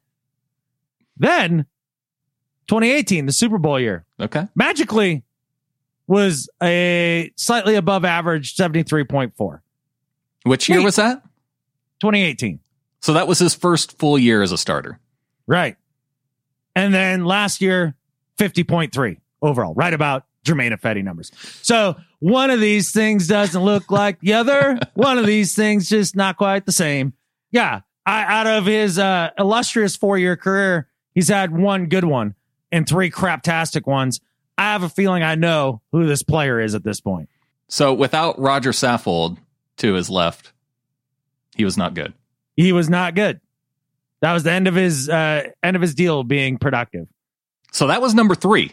Then 2018, the Super Bowl year. Okay. Magically was a slightly above average 73.4. Which year was that? 2018. So that was his first full year as a starter. Right. And then last year, 50.3 overall, right about Jermaine Ifedi numbers. So one of these things doesn't look like the other. One of these things just not quite the same. Yeah. Out of his illustrious 4-year career, he's had one good one and 3 craptastic ones. I have a feeling I know who this player is at this point. So without Roger Saffold to his left, he was not good. He was not good. That was the end of his deal being productive. So that was number 3.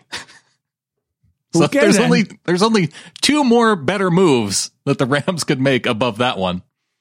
So Okay, there's only 2 more better moves that the Rams could make above that one.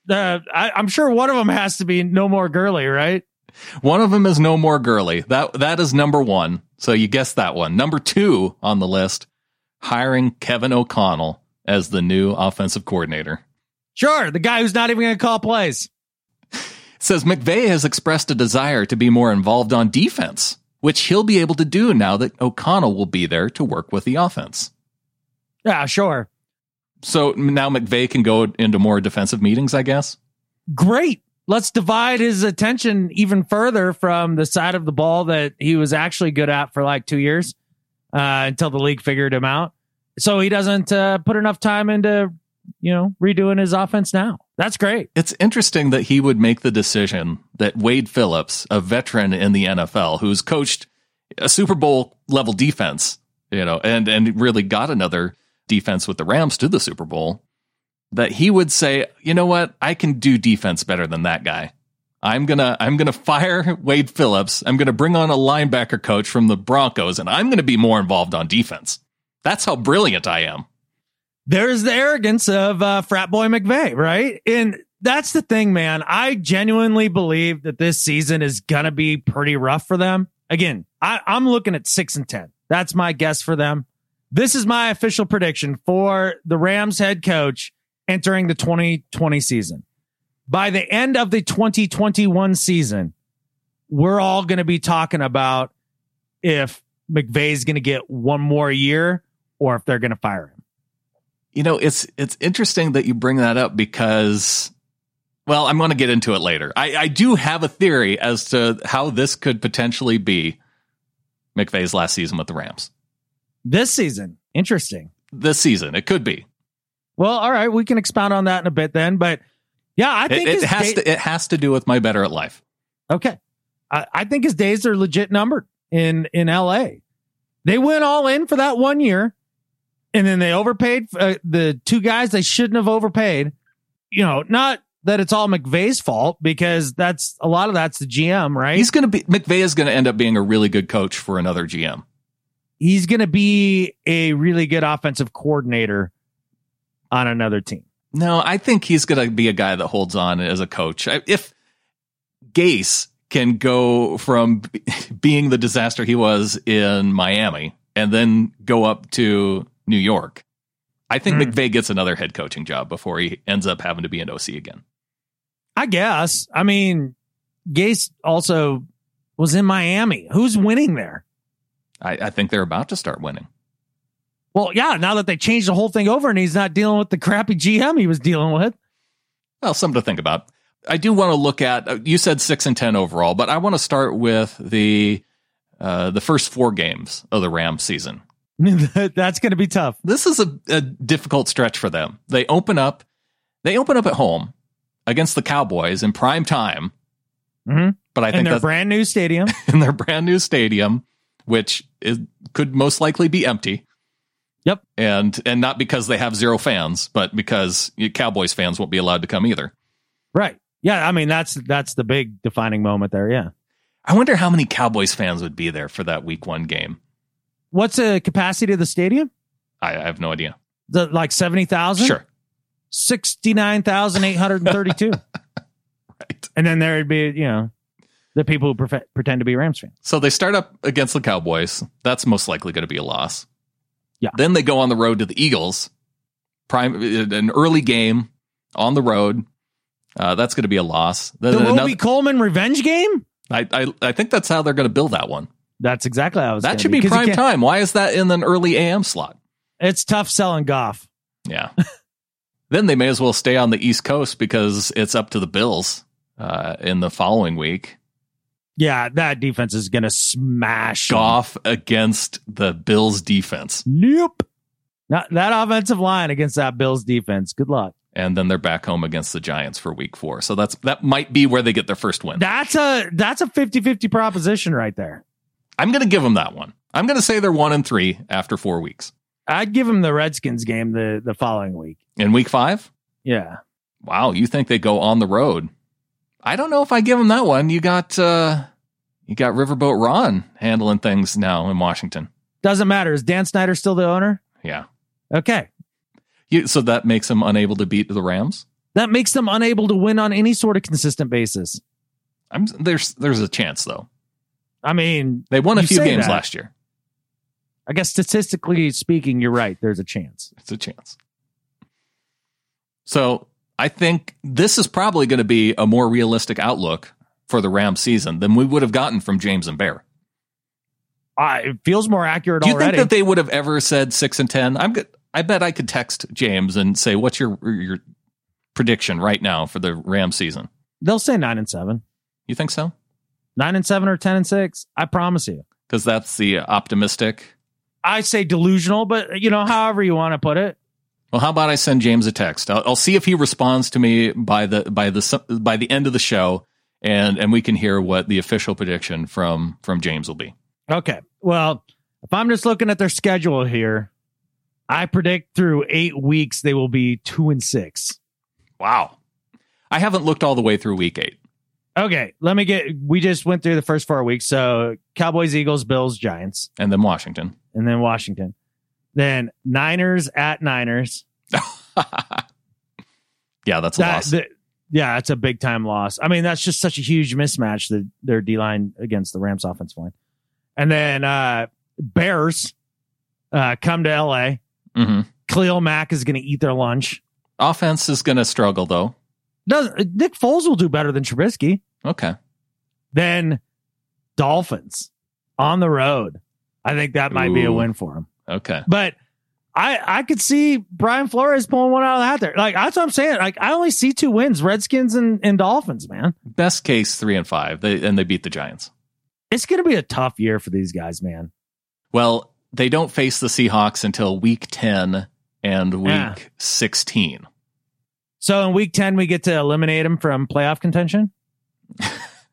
I'm sure one of them has to be no more Gurley, right? One of them is no more Gurley. That is number 1. So you guessed that one. Number 2 on the list, hiring Kevin O'Connell as the new offensive coordinator. Sure, the guy who's not even going to call plays. It says McVay has expressed a desire to be more involved on defense, which he'll be able to do now that O'Connell will be there to work with the offense. Yeah, sure. So now McVay can go into more defensive meetings, I guess. Great. Let's divide his attention even further from the side of the ball that he was actually good at for like 2 years until the league figured him out. So he doesn't put enough time into, redoing his offense now. That's great. It's interesting that he would make the decision that Wade Phillips, a veteran in the NFL, who's coached a Super Bowl level defense, and really got another defense with the Rams to the Super Bowl, that he would say, you know what, I can do defense better than that guy. I'm gonna fire Wade Phillips. I'm gonna bring on a linebacker coach from the Broncos, and I'm gonna be more involved on defense. That's how brilliant I am. There's the arrogance of frat boy McVay, right? And that's the thing, man. I genuinely believe that this season is gonna be pretty rough for them. Again, I'm looking at 6-10. That's my guess for them. This is my official prediction for the Rams head coach entering the 2020 season. By the end of the 2021 season, we're all going to be talking about if McVay's going to get one more year or if they're going to fire him. It's interesting that you bring that up because, well, I'm going to get into it later. I do have a theory as to how this could potentially be McVay's last season with the Rams. This season. Interesting. This season. It could be. Well, all right. We can expound on that in a bit then. But yeah, I think it has to do with my better at life. Okay. I think his days are legit numbered in LA. They went all in for that 1 year, and then they overpaid the two guys they shouldn't have overpaid. Not that it's all McVay's fault, because that's a lot of that's the GM, right? McVay is going to end up being a really good coach for another GM. He's going to be a really good offensive coordinator on another team. No, I think he's going to be a guy that holds on as a coach. If Gase can go from being the disaster he was in Miami and then go up to New York, I think McVay gets another head coaching job before he ends up having to be an OC again. I guess. I mean, Gase also was in Miami. Who's winning there? I think they're about to start winning. Well, yeah, now that they changed the whole thing over and he's not dealing with the crappy GM he was dealing with. Well, something to think about. I do want to look at, you said 6-10 overall, but I want to start with the first 4 games of the Rams season. That's going to be tough. This is a difficult stretch for them. They open up at home against the Cowboys in prime time. Mm-hmm. But I think in their brand new stadium. In their brand new stadium, which could most likely be empty. Yep. And not because they have 0 fans, but because Cowboys fans won't be allowed to come either. Right. Yeah, I mean, that's the big defining moment there, yeah. I wonder how many Cowboys fans would be there for that week 1 game. What's the capacity of the stadium? I have no idea. Like 70,000? Sure. 69,832. Right. And then there'd be, the people who pretend to be Rams fans. So they start up against the Cowboys. That's most likely going to be a loss. Yeah. Then they go on the road to the Eagles. An early game on the road. That's going to be a loss. The Roby Coleman revenge game? I think that's how they're going to build that one. That's exactly how that should be prime time. Why is that in an early AM slot? It's tough selling Goff. Yeah. Then they may as well stay on the East Coast because it's up to the Bills in the following week. Yeah, that defense is going to smash Goff against the Bills defense. Nope. Not that offensive line against that Bills defense. Good luck. And then they're back home against the Giants for week 4. So that might be where they get their first win. That's a 50-50 proposition right there. I'm going to give them that one. I'm going to say they're 1-3 after 4 weeks. I'd give them the Redskins game the following week. In week 5? Yeah. Wow, you think they go on the road? I don't know if I give them that one. You got Riverboat Ron handling things now in Washington. Doesn't matter. Is Dan Snyder still the owner? Yeah. Okay. So that makes them unable to beat the Rams? That makes them unable to win on any sort of consistent basis. There's a chance, though. I mean, they won a few games last year. I guess statistically speaking, you're right. There's a chance. It's a chance. So I think this is probably going to be a more realistic outlook for the Rams season than we would have gotten from James and Bear. It feels more accurate already. Do you already. think that they would have ever said 6-10? I bet I could text James and say, what's your prediction right now for the Rams season? They'll say 9-7. You think so? 9-7 or 10-6. I promise you. Because that's the optimistic. I say delusional, but however you want to put it. Well, how about I send James a text? I'll see if he responds to me by the end of the show, and we can hear what the official prediction from James will be. Okay. Well, if I'm just looking at their schedule here, I predict through 8 weeks they will be 2-6. Wow. I haven't looked all the way through week 8. Okay, we just went through the first 4 weeks. So Cowboys, Eagles, Bills, Giants. And then Washington. Then Niners at Niners. Yeah, that's a loss. Yeah, it's a big time loss. I mean, that's just such a huge mismatch, their D-line against the Rams offensive line. And then Bears come to LA. Mm-hmm. Khalil Mack is going to eat their lunch. Offense is going to struggle, though. Nick Foles will do better than Trubisky. Okay. Then Dolphins on the road. I think that might be a win for him. Okay. But I could see Brian Flores pulling one out of the hat there. Like, that's what I'm saying. Like, I only see 2 wins, Redskins and Dolphins, man. Best case 3-5. They beat the Giants. It's going to be a tough year for these guys, man. Well, they don't face the Seahawks until week 10 and week 16. So in week 10, we get to eliminate them from playoff contention?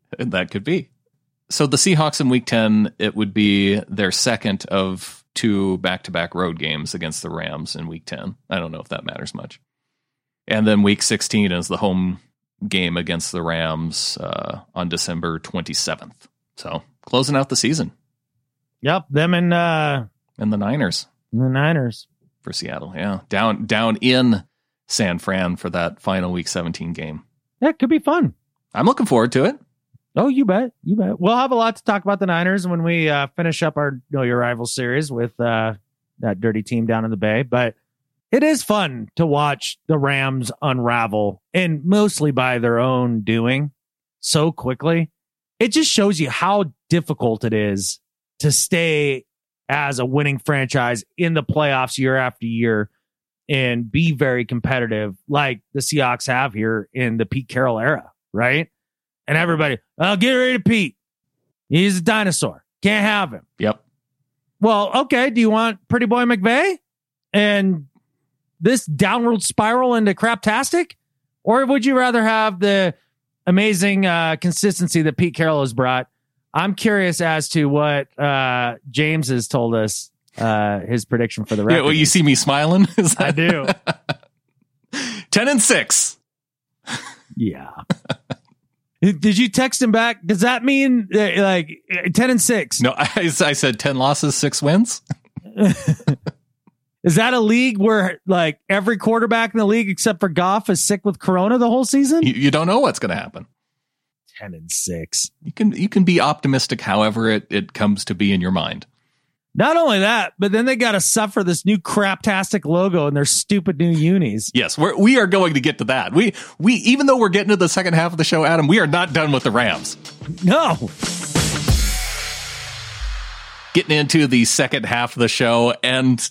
That could be. So the Seahawks in week 10, it would be their second of 2 back-to-back road games against the Rams in week 10. I don't know if that matters much. And then week 16 is the home game against the Rams on December 27th. So closing out the season. Yep, them and the Niners. The Niners for Seattle. Yeah, down in San Fran for that final week 17 game. That could be fun. I'm looking forward to it. Oh, you bet. You bet. We'll have a lot to talk about the Niners when we finish up our Know Your Rivals series with that dirty team down in the Bay. But it is fun to watch the Rams unravel, and mostly by their own doing, so quickly. It just shows you how difficult it is to stay as a winning franchise in the playoffs year after year and be very competitive like the Seahawks have here in the Pete Carroll era, right? And everybody, oh, get rid of Pete. He's a dinosaur. Can't have him. Yep. Well, okay. Do you want Pretty Boy McVay and this downward spiral into craptastic? Or would you rather have the amazing consistency that Pete Carroll has brought? I'm curious as to what James has told us his prediction for the record. Yeah, well, you see me smiling? I do. 10-6. Yeah. Did you text him back? Does that mean like 10-6? No, I said 10 losses, 6 wins. Is that a league where like every quarterback in the league except for Goff is sick with Corona the whole season? You don't know what's going to happen. 10-6. You can be optimistic however it comes to be in your mind. Not only that, but then they got to suffer this new craptastic logo and their stupid new unis. Yes, we are going to get to that. We even though we're getting to the second half of the show, Adam, we are not done with the Rams. No. Getting into the second half of the show, and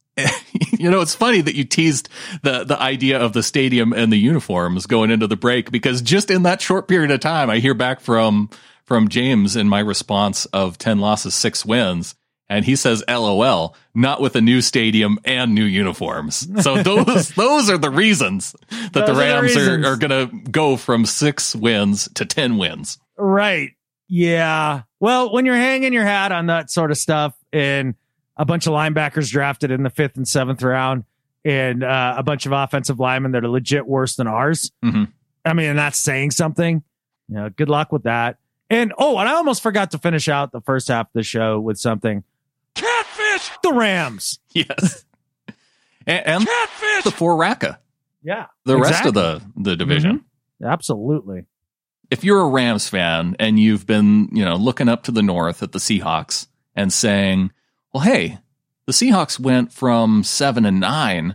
you know, it's funny that you teased the idea of the stadium and the uniforms going into the break, because just in that short period of time, I hear back from James in my response of 10 losses, 6 wins. And he says, LOL, not with a new stadium and new uniforms. So those are the reasons that the Rams are going to go from 6 wins to 10 wins. Right. Yeah. Well, when you're hanging your hat on that sort of stuff and a bunch of linebackers drafted in the 5th and 7th round and a bunch of offensive linemen that are legit worse than ours. Mm-hmm. I mean, that's saying something. You know, good luck with that. And I almost forgot to finish out the first half of the show with something. Catfish! The Rams. Yes. And Catfish! The 4 Raka. Yeah. The rest of the division. Mm-hmm. Absolutely. If you're a Rams fan and you've been, looking up to the north at the Seahawks and saying, well, hey, the Seahawks went from 7-9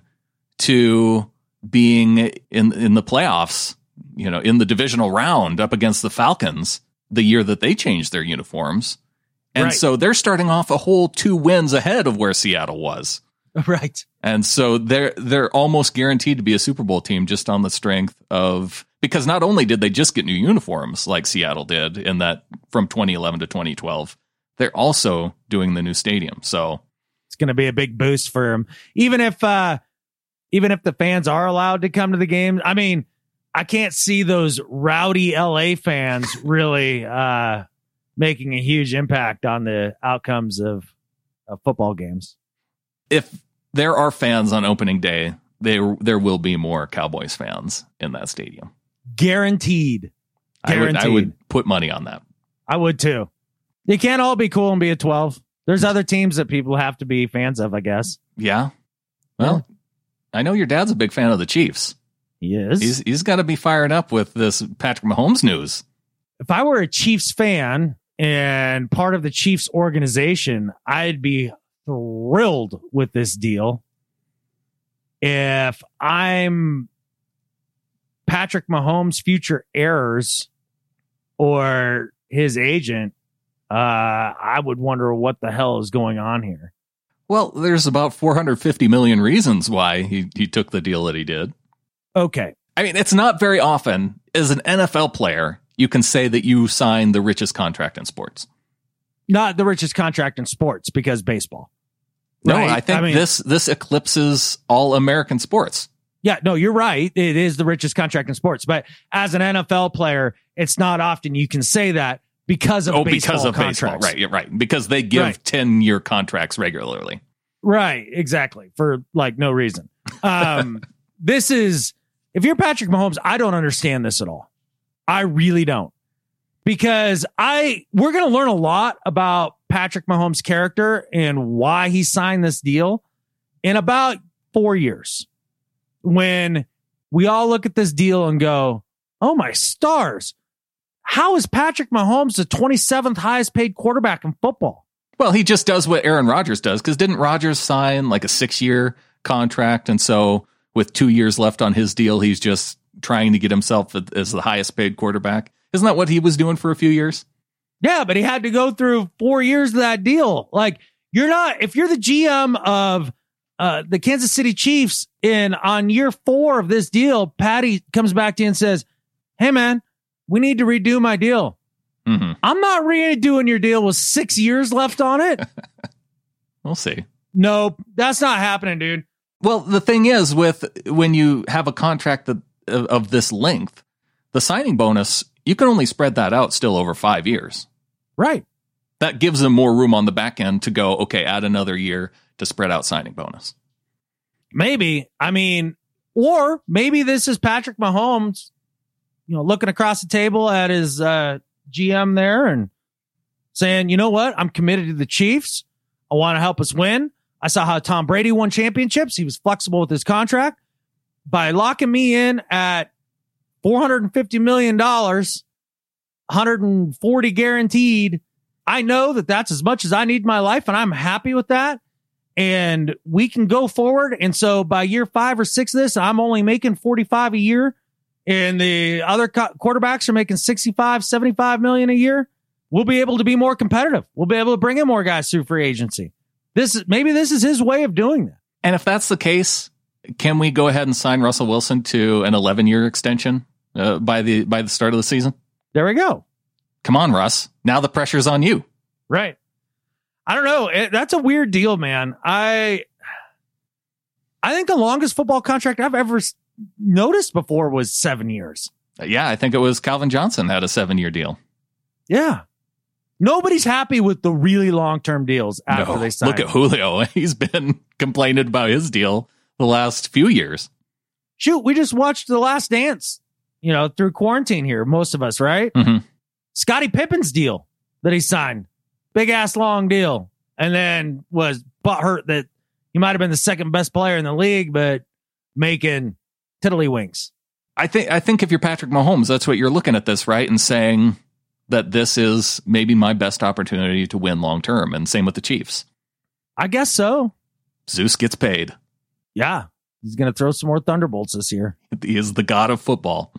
to being in the playoffs, in the divisional round up against the Falcons the year that they changed their uniforms. And right. So they're starting off a whole 2 wins ahead of where Seattle was. Right. And so they're almost guaranteed to be a Super Bowl team just on the strength of, because not only did they just get new uniforms like Seattle did in that from 2011 to 2012, they're also doing the new stadium. So it's going to be a big boost for them. Even if the fans are allowed to come to the game. I mean, I can't see those rowdy LA fans really making a huge impact on the outcomes of football games. If there are fans on opening day, there will be more Cowboys fans in that stadium. Guaranteed. I would put money on that. I would too. You can't all be cool and be a 12. There's other teams that people have to be fans of, I guess. Yeah. Well, I know your dad's a big fan of the Chiefs. He is. He's got to be fired up with this Patrick Mahomes news. If I were a Chiefs fan and part of the Chiefs organization, I'd be thrilled with this deal. If I'm Patrick Mahomes' future heirs or his agent, I would wonder what the hell is going on here. Well, there's about 450 million reasons why he took the deal that he did. Okay. I mean, it's not very often as an NFL player you can say that you signed the richest contract in sports. Not the richest contract in sports, because baseball. No, right? I think this eclipses all American sports. Yeah, no, you're right. It is the richest contract in sports. But as an NFL player, it's not often you can say that because of baseball contracts. Baseball. Right, you're right. Because they give 10-year contracts regularly. Right, exactly. For like no reason. This is, if you're Patrick Mahomes, I don't understand this at all. I really don't. Because we're going to learn a lot about Patrick Mahomes' character and why he signed this deal in about 4 years. When we all look at this deal and go, oh my stars, how is Patrick Mahomes the 27th highest paid quarterback in football? Well, he just does what Aaron Rodgers does, because didn't Rodgers sign like a 6-year contract? And so with 2 years left on his deal, he's just trying to get himself as the highest paid quarterback. Isn't that what he was doing for a few years? Yeah, but he had to go through 4 years of that deal. Like, if you're the GM of the Kansas City Chiefs and on year 4 of this deal, Patty comes back to you and says, hey man, we need to redo my deal. Mm-hmm. I'm not redoing your deal with 6 years left on it. We'll see. Nope, that's not happening, dude. Well, the thing is, when you have a contract of this length, the signing bonus, you can only spread that out still over 5 years. Right. That gives them more room on the back end to go, okay, add another year to spread out signing bonus. Maybe. I mean, or maybe this is Patrick Mahomes, looking across the table at his GM there and saying, you know what? I'm committed to the Chiefs. I want to help us win. I saw how Tom Brady won championships. He was flexible with his contract. By locking me in at $450 million, 140 guaranteed. I know that that's as much as I need in my life, and I'm happy with that. And we can go forward. And so by year 5 or 6 of this, I'm only making 45 a year, and the other quarterbacks are making 65, 75 million a year. We'll be able to be more competitive. We'll be able to bring in more guys through free agency. Maybe this is his way of doing that. And if that's the case, can we go ahead and sign Russell Wilson to an 11-year extension by the start of the season? There we go. Come on, Russ. Now the pressure's on you. Right. I don't know. That's a weird deal, man. I think the longest football contract I've ever noticed before was 7 years. Yeah, I think it was Calvin Johnson had a 7-year deal. Yeah. Nobody's happy with the really long-term deals after they sign. Look at Julio. He's been complaining about his deal the last few years. Shoot, we just watched The Last Dance, through quarantine here, most of us, right? Mm-hmm. Scottie Pippen's deal that he signed, big ass long deal, and then was butthurt that he might have been the second best player in the league, but making tiddlywinks. I think if you're Patrick Mahomes, that's what you're looking at this, right? And saying that this is maybe my best opportunity to win long term. And same with the Chiefs. I guess so. Zeus gets paid. Yeah. He's going to throw some more thunderbolts this year. He is the god of football.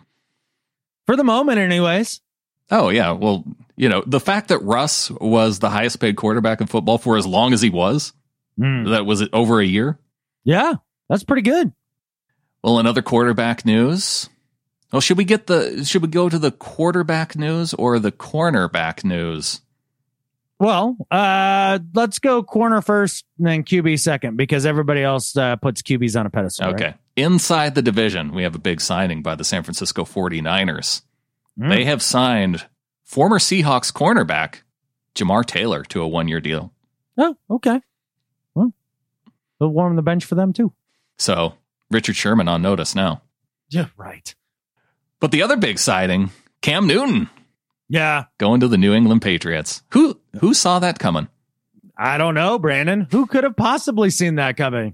For the moment, anyways. Oh, yeah. Well, the fact that Russ was the highest paid quarterback in football for as long as he was, that was it over a year. Yeah, that's pretty good. Well, another quarterback news. Oh, should we go to the quarterback news or the cornerback news? Well, let's go corner first and then QB second, because everybody else puts QBs on a pedestal. Okay. Right? Inside the division, we have a big signing by the San Francisco 49ers. They have signed former Seahawks cornerback Jamar Taylor to a 1-year deal. Oh, okay. Well, they'll warm the bench for them too. So Richard Sherman on notice now. Yeah, right. But the other big signing, Cam Newton. Yeah. Going to the New England Patriots. Who saw that coming? I don't know, Brandon. Who could have possibly seen that coming?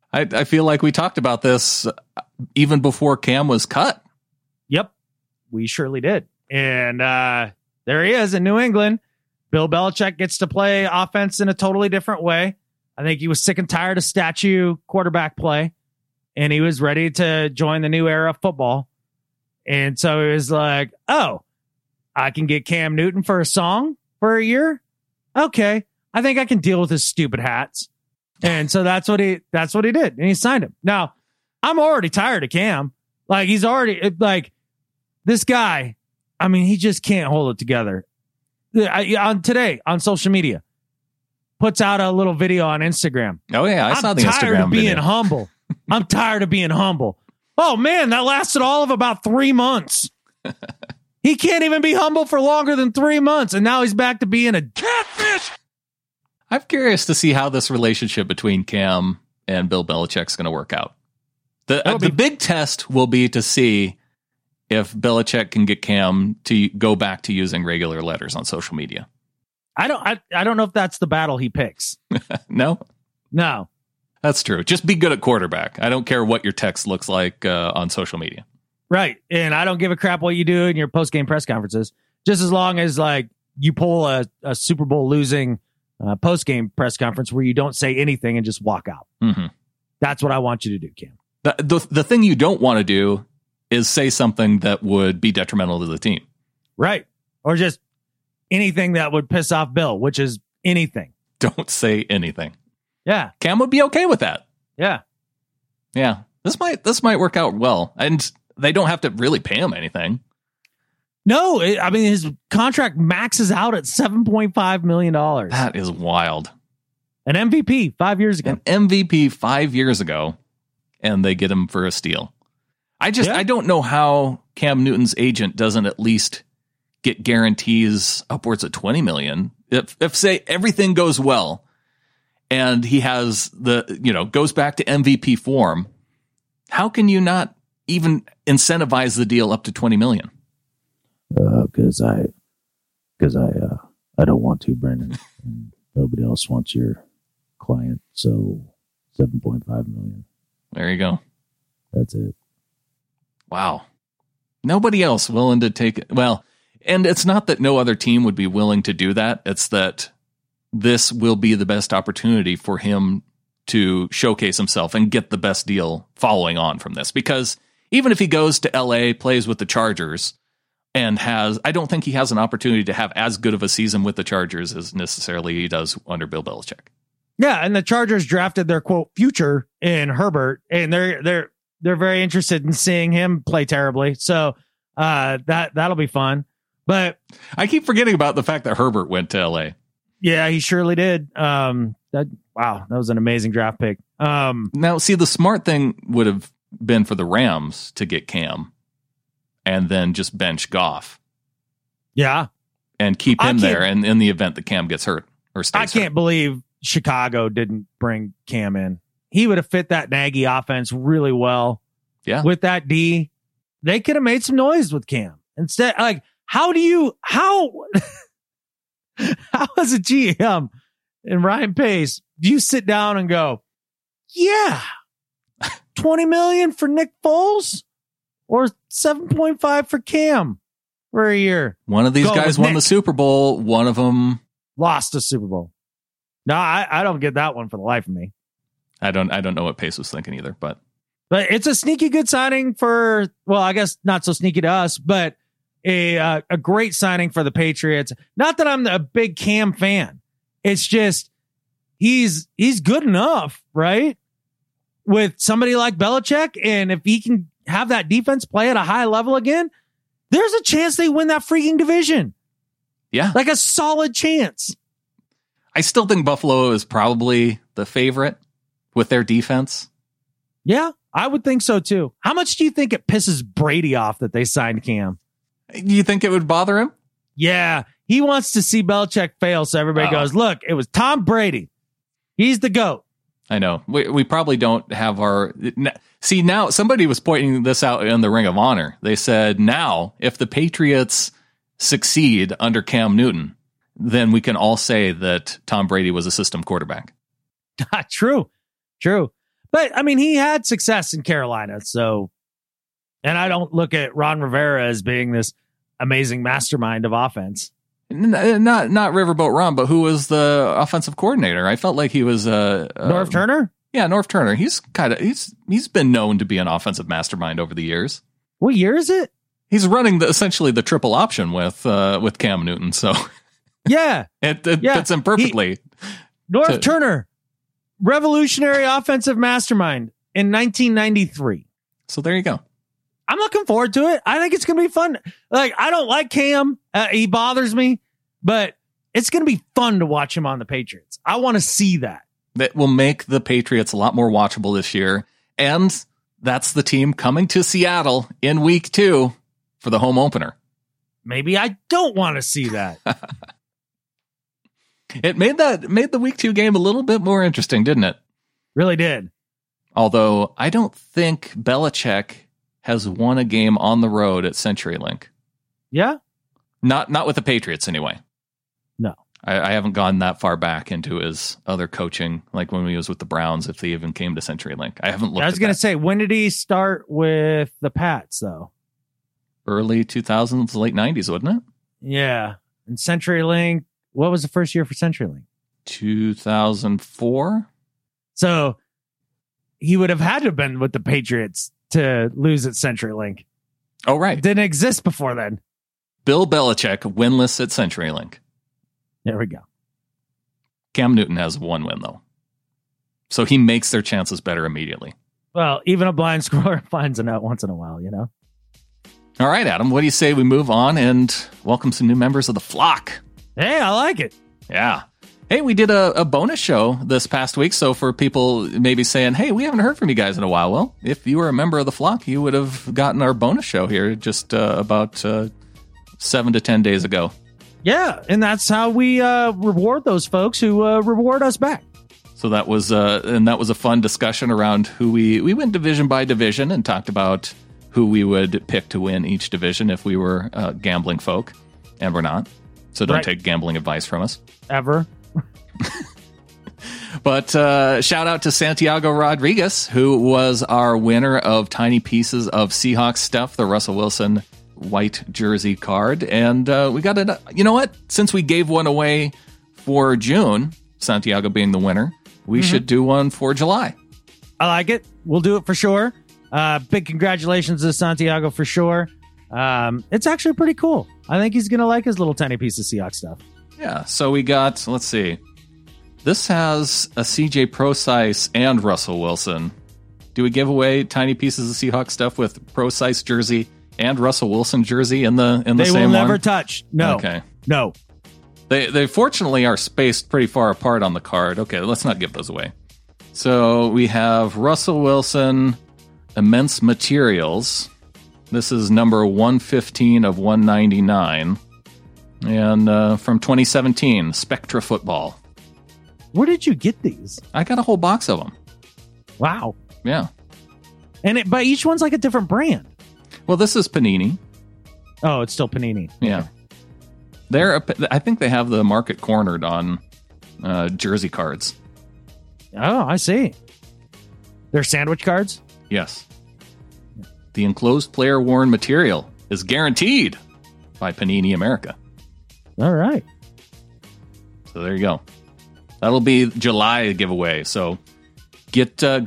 I feel like we talked about this even before Cam was cut. Yep, we surely did. And there he is in New England. Bill Belichick gets to play offense in a totally different way. I think he was sick and tired of statue quarterback play, and he was ready to join the new era of football. And so he was like, oh, I can get Cam Newton for a song for a year. Okay. I think I can deal with his stupid hats. And so that's what he did. And he signed him. Now, I'm already tired of Cam. Like, he's already like this guy. I mean, he just can't hold it together. Today on social media, puts out a little video on Instagram. Oh yeah. I saw the Instagram video. I'm tired of being humble. I'm tired of being humble. Oh man, that lasted all of about 3 months. He can't even be humble for longer than 3 months, and now he's back to being a catfish. I'm curious to see how this relationship between Cam and Bill Belichick's going to work out. The big test will be to see if Belichick can get Cam to go back to using regular letters on social media. I don't know if that's the battle he picks. No? No. That's true. Just be good at quarterback. I don't care what your text looks like on social media. Right. And I don't give a crap what you do in your post-game press conferences. Just as long as like you pull a Super Bowl losing post-game press conference where you don't say anything and just walk out. Mm-hmm. That's what I want you to do, Cam. The thing you don't want to do is say something that would be detrimental to the team. Right. Or just anything that would piss off Bill, which is anything. Don't say anything. Yeah. Cam would be okay with that. Yeah. Yeah. This might work out well. And they don't have to really pay him anything. No, his contract maxes out at $7.5 million. That is wild. An MVP 5 years ago. An MVP 5 years ago, and they get him for a steal. I don't know how Cam Newton's agent doesn't at least get guarantees upwards of $20 million. If say everything goes well and he has goes back to MVP form, how can you not even incentivize the deal up to $20 million? Because I don't want to, Brendan. And nobody else wants your client. So $7.5 million. There you go. That's it. Wow. Nobody else willing to take it. Well, and it's not that no other team would be willing to do that. It's that this will be the best opportunity for him to showcase himself and get the best deal following on from this. Because even if he goes to LA, plays with the Chargers, and I don't think he has an opportunity to have as good of a season with the Chargers as necessarily he does under Bill Belichick. Yeah, and the Chargers drafted their quote future in Herbert, and they're very interested in seeing him play terribly. So that'll be fun. But I keep forgetting about the fact that Herbert went to LA. Yeah, he surely did. That was an amazing draft pick. Now, see, the smart thing would have been for the Rams to get Cam and then just bench Goff. Yeah. And keep him there and in the event that Cam gets hurt or stays I can't believe Chicago didn't bring Cam in. He would have fit that Nagy offense really well. Yeah. With that D, they could have made some noise with Cam. Instead, like, how as a GM and Ryan Pace, do you sit down and go, yeah, $20 million for Nick Foles or 7.5 for Cam for a year? One of these guys won the Super Bowl. One of them lost the Super Bowl. No, I don't get that one for the life of me. I don't know what Pace was thinking either, but it's a sneaky good signing for, well, I guess not so sneaky to us, but a great signing for the Patriots. Not that I'm a big Cam fan. It's just he's good enough, right? With somebody like Belichick, and if he can have that defense play at a high level again, there's a chance they win that freaking division. Yeah. Like a solid chance. I still think Buffalo is probably the favorite with their defense. Yeah, I would think so too. How much do you think it pisses Brady off that they signed Cam? You think it would bother him? Yeah, he wants to see Belichick fail, so everybody goes, look, it was Tom Brady. He's the GOAT. I know. We probably don't have our... See, now somebody was pointing this out in the Ring of Honor. They said, now, if the Patriots succeed under Cam Newton, then we can all say that Tom Brady was a system quarterback. True. But, I mean, he had success in Carolina, so... And I don't look at Ron Rivera as being this amazing mastermind of offense. Not Riverboat Ron, but who was the offensive coordinator? I felt like he was Norv Turner. Yeah, Norv Turner. He's been known to be an offensive mastermind over the years. What year is it? He's running essentially the triple option with Cam Newton. So yeah, it fits him perfectly. Norv Turner, revolutionary offensive mastermind in 1993. So there you go. I'm looking forward to it. I think it's going to be fun. Like, I don't like Cam. He bothers me, but it's going to be fun to watch him on the Patriots. I want to see that. That will make the Patriots a lot more watchable this year. And that's the team coming to Seattle in week 2 for the home opener. maybe I don't want to see that. It made the week 2 game a little bit more interesting, didn't it? Really did. Although I don't think Belichick has won a game on the road at CenturyLink. Yeah? Not with the Patriots anyway. No. I haven't gone that far back into his other coaching, like when he was with the Browns, if they even came to CenturyLink. I haven't looked. I was going to say, when did he start with the Pats, though? Early 2000s, late 90s, wasn't it? Yeah. And CenturyLink, what was the first year for CenturyLink? 2004. So he would have had to have been with the Patriots to lose at CenturyLink. Oh, right. It didn't exist before then. Bill Belichick winless at CenturyLink. There we go. Cam Newton has 1 win, though. So he makes their chances better immediately. Well, even a blind scorer finds a note once in a while, you know? All right, Adam, what do you say we move on and welcome some new members of the flock? Hey, I like it. Yeah. Hey, we did a bonus show this past week. So for people maybe saying, hey, we haven't heard from you guys in a while. Well, if you were a member of the flock, you would have gotten our bonus show here just about 7 to 10 days ago. Yeah, and that's how we reward those folks who reward us back. So that was a fun discussion around who we went division by division and talked about who we would pick to win each division if we were gambling folk, and we're not. So don't take gambling advice from us. Ever. But shout out to Santiago Rodriguez, who was our winner of Tiny Pieces of Seahawks Stuff, the Russell Wilson white jersey card. And we got it. You know what? Since we gave one away for June, Santiago being the winner, we should do one for July. I like it. We'll do it for sure. Big congratulations to Santiago for sure. It's actually pretty cool. I think he's going to like his little tiny piece of Seahawks stuff. Yeah. So we got, let's see. This has a CJ Procise and Russell Wilson. Do we give away tiny pieces of Seahawks stuff with Procise jersey and Russell Wilson jersey in the same one? They will never touch. No. Okay. No. They fortunately are spaced pretty far apart on the card. Okay, let's not give those away. So we have Russell Wilson, Immense Materials. This is number 115 of 199. And from 2017, Spectra Football. Where did you get these? I got a whole box of them. Wow. Yeah. But each one's like a different brand. Well, this is Panini. Oh, it's still Panini. Yeah. I think they have the market cornered on jersey cards. Oh, I see. They're sandwich cards? Yes. The enclosed player-worn material is guaranteed by Panini America. All right. So there you go. That'll be July giveaway. So go to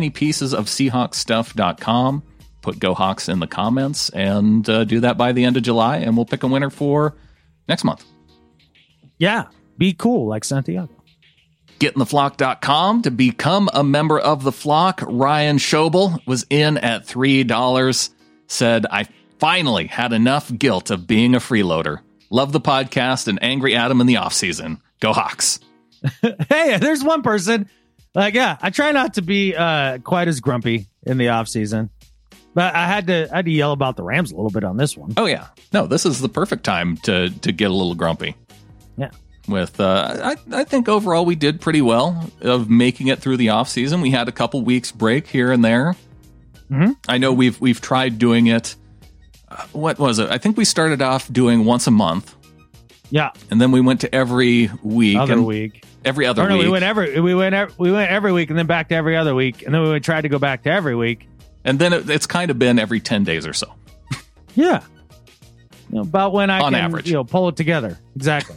tinypiecesofseahawksstuff.com, put Go Hawks in the comments, and do that by the end of July, and we'll pick a winner for next month. Yeah. Be cool like Santiago. GetInTheFlock.com to become a member of the flock. Ryan Schobel was in at $3. Said, I finally had enough guilt of being a freeloader. Love the podcast and Angry Adam in the offseason. Go Hawks. Hey, there's one person. Like, yeah, I try not to be quite as grumpy in the off season, but I had to yell about the Rams a little bit on this one. Oh yeah, no, this is the perfect time to get a little grumpy. Yeah, with I think overall we did pretty well of making it through the off season. We had a couple weeks break here and there. Mm-hmm. I know we've tried doing it. What was it? I think we started off doing once a month. Yeah, and then we went to every week. Every other week. We went every week, and then back to every other week, and then we tried to go back to every week, and then it's kind of been every 10 days or so. Yeah, about when on average, pull it together exactly.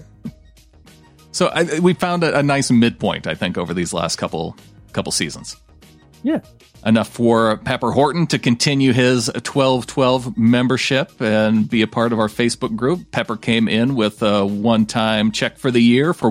So we found a nice midpoint, I think, over these last couple seasons. Yeah. Enough for Pepper Horton to continue his 1212 membership and be a part of our Facebook group. Pepper came in with a one-time check for the year for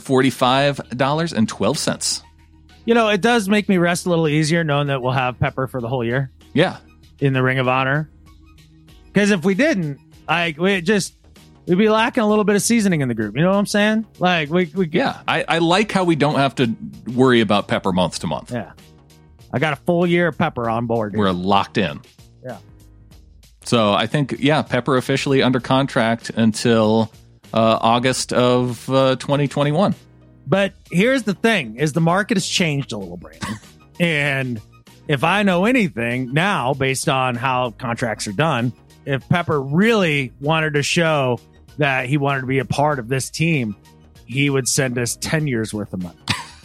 $145.12. It does make me rest a little easier knowing that we'll have Pepper for the whole year. Yeah. In the Ring of Honor. Because if we didn't, we'd be lacking a little bit of seasoning in the group. You know what I'm saying? Yeah. I like how we don't have to worry about Pepper month to month. Yeah. I got a full year of Pepper on board. We're locked in. Yeah. So I think, Pepper officially under contract until August of 2021. But here's the thing, is the market has changed a little, Brandon. And if I know anything now, based on how contracts are done, if Pepper really wanted to show that he wanted to be a part of this team, he would send us 10 years worth of money.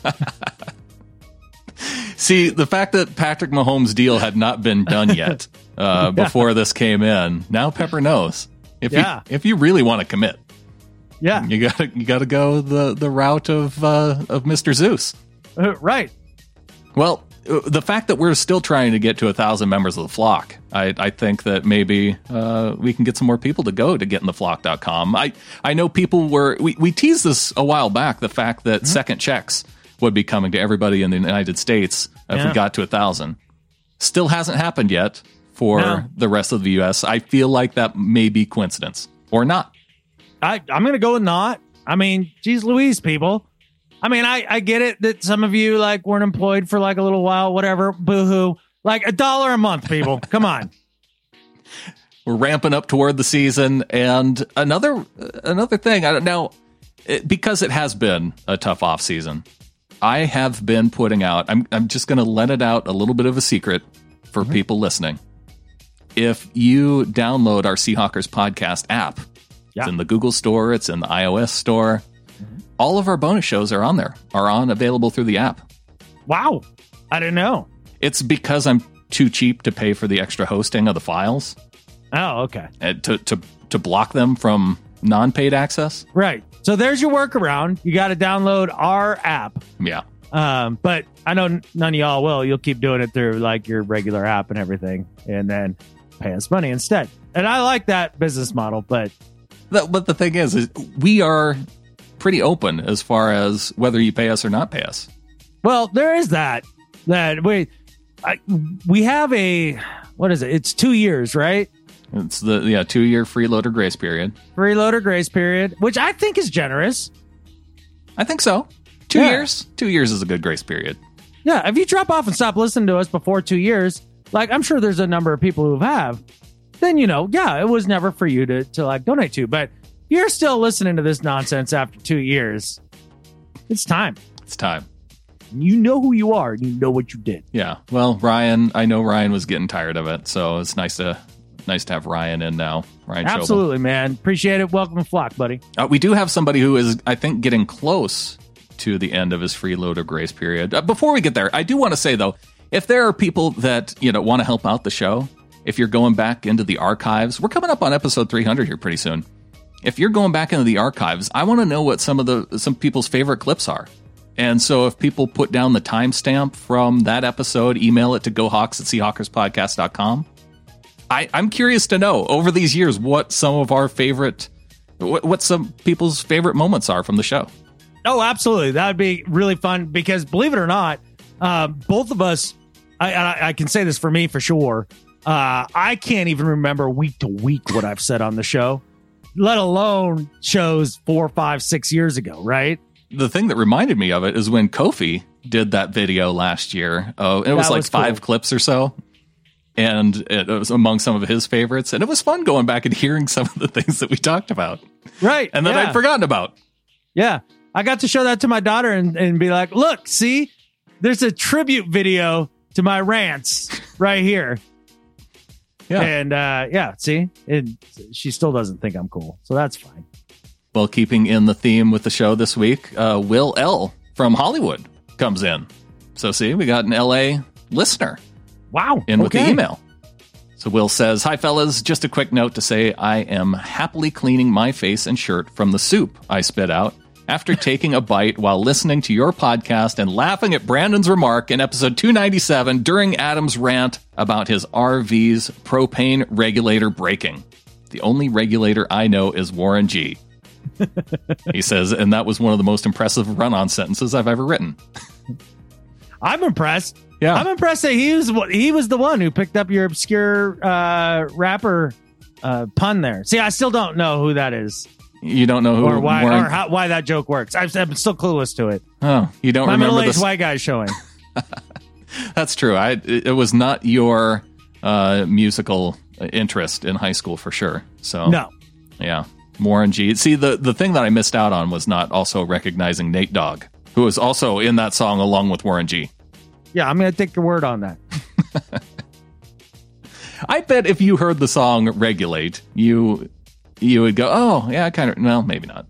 See, the fact that Patrick Mahomes' deal had not been done yet before this came in, now Pepper knows. If you really want to commit, you gotta go the route of Mr. Zeus. Right. Well, the fact that we're still trying to get to 1,000 members of the flock, I think that maybe we can get some more people to go to getintheflock.com. I know people we teased this a while back, the fact that second checks would be coming to everybody in the United States if we got to 1,000. Still hasn't happened yet for the rest of the U.S. I feel like that may be coincidence or not. I'm going to go with not. I mean, geez Louise, people. I mean, I get it that some of you weren't employed for a little while, whatever, boo-hoo. $1 a month, people. Come on. We're ramping up toward the season. And another thing, I don't know, because it has been a tough off season, I have been putting out, I'm just going to let it out, a little bit of a secret for people listening. If you download our Seahawkers podcast app, it's in the Google store, it's in the iOS store. All of our bonus shows are on there, available through the app. Wow. I didn't know. It's because I'm too cheap to pay for the extra hosting of the files. Oh, okay. To block them from non-paid access. Right. So there's your workaround. You got to download our app. Yeah. But I know none of y'all will. You'll keep doing it through your regular app and everything, and then pay us money instead. And I like that business model, but the thing is we are pretty open as far as whether you pay us or not pay us. Well, there is that we have a, what is it? It's 2 years, right? It's the 2-year freeloader grace period. Freeloader grace period, which I think is generous. I think so. 2 years. 2 years is a good grace period. Yeah, if you drop off and stop listening to us before 2 years, I'm sure there's a number of people who have, then it was never for you to donate to. But if you're still listening to this nonsense after 2 years, it's time. It's time. You know who you are, and you know what you did. Yeah. Well, I know Ryan was getting tired of it, so it's nice to have Ryan in now. Ryan Schobel. Absolutely, man. Appreciate it. Welcome to Flock, buddy. We do have somebody who is, I think, getting close to the end of his freeloader grace period. Before we get there, I do want to say, though, if there are people that want to help out the show, if you're going back into the archives, we're coming up on episode 300 here pretty soon. If you're going back into the archives, I want to know what some people's favorite clips are. And so if people put down the timestamp from that episode, email it to gohawks@seahawkerspodcast.com. I'm curious to know over these years what some of our what some people's favorite moments are from the show. Oh, absolutely. That would be really fun because, believe it or not, both of us, I can say this for me for sure, I can't even remember week to week what I've said on the show, let alone shows 4, 5, 6 years ago, right? The thing that reminded me of it is when Kofi did that video last year. It was 5 clips or so. And it was among some of his favorites. And it was fun going back and hearing some of the things that we talked about. Right. And that I'd forgotten about. Yeah. I got to show that to my daughter and be like, look, see, there's a tribute video to my rants right here. Yeah. And see, she still doesn't think I'm cool. So that's fine. Well, keeping in the theme with the show this week, Will L. from Hollywood comes in. So see, we got an LA listener. Wow. With the email. So Will says, "Hi, fellas. Just a quick note to say I am happily cleaning my face and shirt from the soup I spit out after taking a bite while listening to your podcast and laughing at Brandon's remark in episode 297 during Adam's rant about his RV's propane regulator breaking. The only regulator I know is Warren G." He says, and that was one of the most impressive run-on sentences I've ever written. I'm impressed. Yeah, I'm impressed that he was the one who picked up your obscure rapper pun there. See, I still don't know who that is. You don't know who or why that joke works. I'm still clueless to it. Oh, you don't remember my middle-aged white guy showing. That's true. It was not your musical interest in high school for sure. So No. yeah, Warren G. See, the thing that I missed out on was not also recognizing Nate Dogg, who was also in that song along with Warren G. Yeah, I'm going to take your word on that. I bet if you heard the song Regulate, you would go, oh, yeah, kind of, well, maybe not.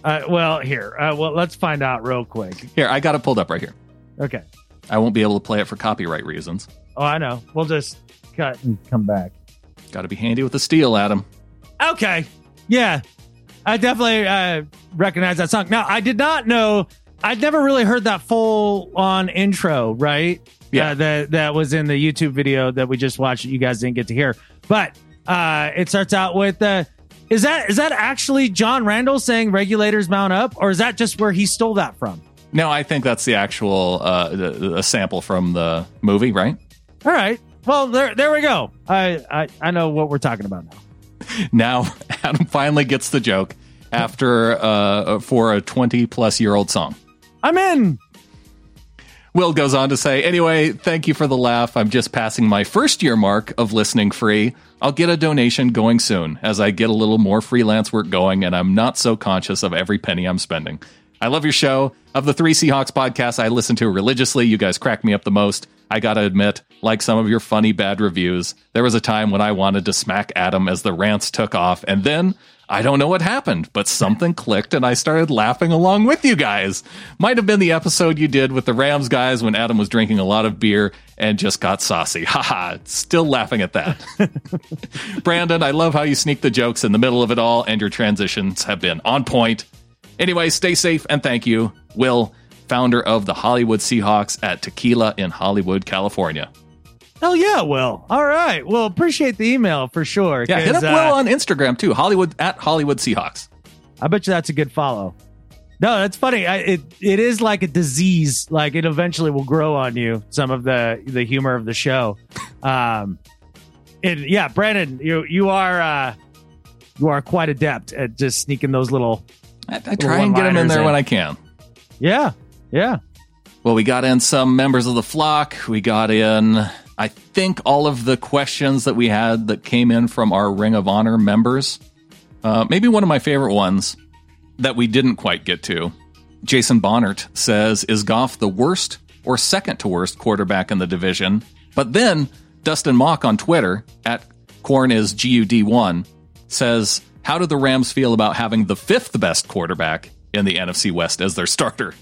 Well, let's find out real quick. Here, I got it pulled up right here. Okay. I won't be able to play it for copyright reasons. Oh, I know. We'll just cut and come back. Got to be handy with the steel, Adam. Okay. Yeah. I definitely recognize that song. Now, I did not know. I'd never really heard that full on intro, right? Yeah. That was in the YouTube video that we just watched that you guys didn't get to hear. But it starts out with is that actually John Randall saying regulators mount up, or is that just where he stole that from? No, I think that's the actual a sample from the movie, right? All right. Well, there we go. I know what we're talking about now. Now, Adam finally gets the joke after for a 20-plus-year-old song. I'm in. Will goes on to say, anyway, thank you for the laugh. I'm just passing my first-year mark of listening free. I'll get a donation going soon as I get a little more freelance work going, and I'm not so conscious of every penny I'm spending. I love your show. Of the 3 Seahawks podcasts I listen to religiously, you guys crack me up the most. I gotta admit, like some of your funny bad reviews, there was a time when I wanted to smack Adam as the rants took off, and then I don't know what happened, but something clicked and I started laughing along with you guys. Might have been the episode you did with the Rams guys when Adam was drinking a lot of beer and just got saucy. Haha, still laughing at that. Brandon, I love how you sneak the jokes in the middle of it all, and your transitions have been on point. Anyway, stay safe and thank you. Will, founder of the Hollywood Seahawks at Tequila in Hollywood, California. Oh, yeah, Will. All right. Well, appreciate the email for sure. Yeah, hit up Will on Instagram, too. At Hollywood Seahawks. I bet you that's a good follow. No, that's funny. It is like a disease. Like, it eventually will grow on you, some of the humor of the show. Yeah, Brandon, you are quite adept at just sneaking those little... I try and get them in there when I can. Yeah. Well, we got in some members of the flock. We got in, I think, all of the questions that we had that came in from our Ring of Honor members. Maybe one of my favorite ones that we didn't quite get to. Jason Bonnert says, is Goff the worst or second to worst quarterback in the division? But then Dustin Mock on Twitter, at CornisGUD1, says, how do the Rams feel about having the 5th best quarterback in the NFC West as their starter?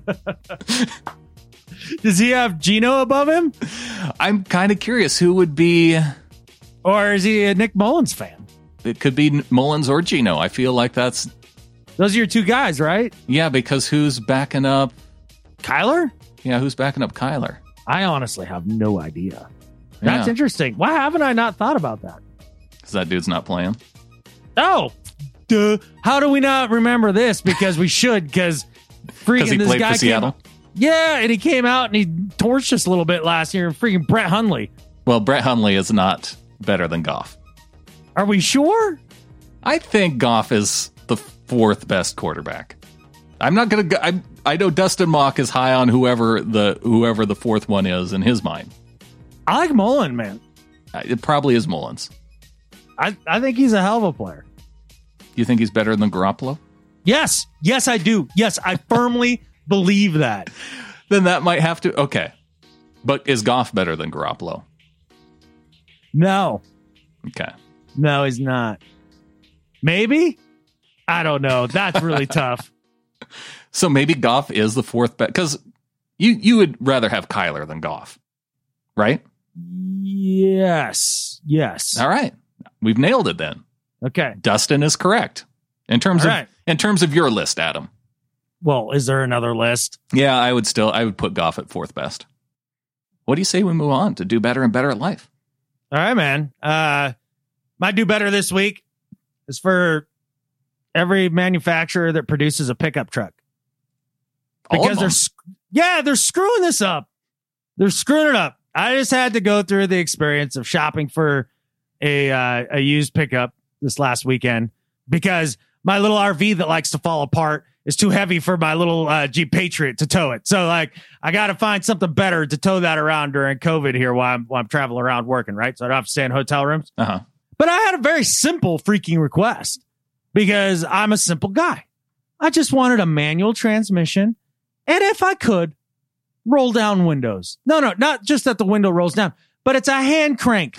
Does he have Geno above him? I'm kind of curious who would be... Or is he a Nick Mullins fan? It could be Mullins or Geno. I feel like that's... Those are your two guys, right? Yeah, because who's backing up... Kyler? Yeah, who's backing up Kyler? I honestly have no idea. That's interesting. Why haven't I not thought about that? Because that dude's not playing. Oh, duh. How do we not remember this? Because we should, because freaking this guy for Seattle. Yeah, and he came out and he torched us a little bit last year. Freaking Brett Hundley. Well, Brett Hundley is not better than Goff. Are we sure? I think Goff is the 4th best quarterback. I'm not going to... I know Dustin Mock is high on whoever the 4th one is in his mind. I like Mullen, man. It probably is Mullins. I think he's a hell of a player. You think he's better than Garoppolo? Yes, I do. Yes, I firmly believe that. Then that might have to... Okay. But is Goff better than Garoppolo? No. Okay. No, he's not. Maybe? I don't know. That's really tough. So maybe Goff is the 4th best... Because you would rather have Kyler than Goff, right? Yes. All right. We've nailed it then. Okay. Dustin is correct. In terms of your list, Adam. Well, is there another list? Yeah, I would put Goff at 4th best. What do you say we move on to do better and better at life? All right, man. My do better this week is for every manufacturer that produces a pickup truck. Because they're screwing this up. They're screwing it up. I just had to go through the experience of shopping for a used pickup this last weekend because my little RV that likes to fall apart is too heavy for my little Jeep Patriot to tow it. So like, I got to find something better to tow that around during COVID here while I'm traveling around working, right? So I don't have to stay in hotel rooms. Uh-huh. But I had a very simple freaking request because I'm a simple guy. I just wanted a manual transmission. And if I could, roll down windows. No, not just that the window rolls down, but it's a hand crank,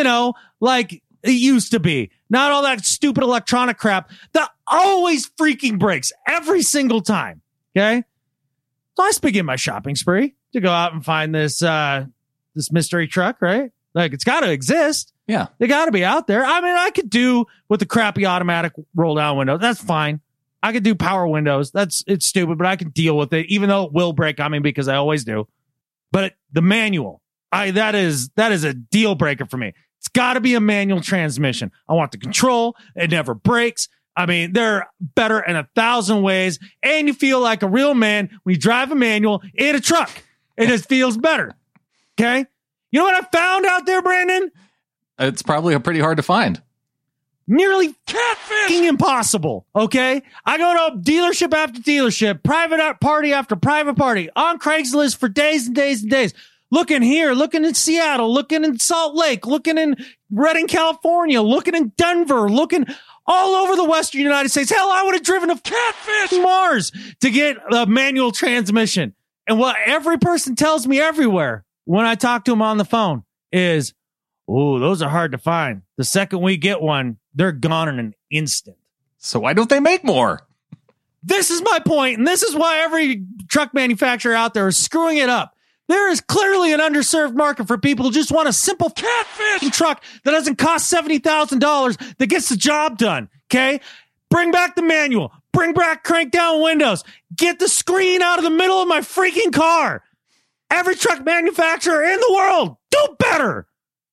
like it used to be. Not all that stupid electronic crap that always freaking breaks every single time. Okay. So I begin my shopping spree to go out and find this mystery truck, right? Like it's got to exist. Yeah. They got to be out there. I mean, I could do with the crappy automatic roll down window. That's fine. I could do power windows. It's stupid, but I can deal with it, even though it will break on me because I always do. But the manual, that is a deal breaker for me. It's got to be a manual transmission. I want the control. It never breaks. I mean, they're better in 1,000 ways. And you feel like a real man when you drive a manual in a truck. It just feels better. Okay. You know what I found out there, Brandon? It's probably pretty hard to find. Nearly catfish impossible. Okay. I go to dealership after dealership, private party after private party on Craigslist for days and days and days. Looking here, looking in Seattle, looking in Salt Lake, looking in Redding, California, looking in Denver, looking all over the Western United States. Hell, I would have driven to catfish Mars to get a manual transmission. And what every person tells me everywhere when I talk to them on the phone is, oh, those are hard to find. The second we get one, they're gone in an instant. So why don't they make more? This is my point, and this is why every truck manufacturer out there is screwing it up. There is clearly an underserved market for people who just want a simple catfish truck that doesn't cost $70,000 that gets the job done. Okay? Bring back the manual. Bring back crank down windows. Get the screen out of the middle of my freaking car. Every truck manufacturer in the world, do better.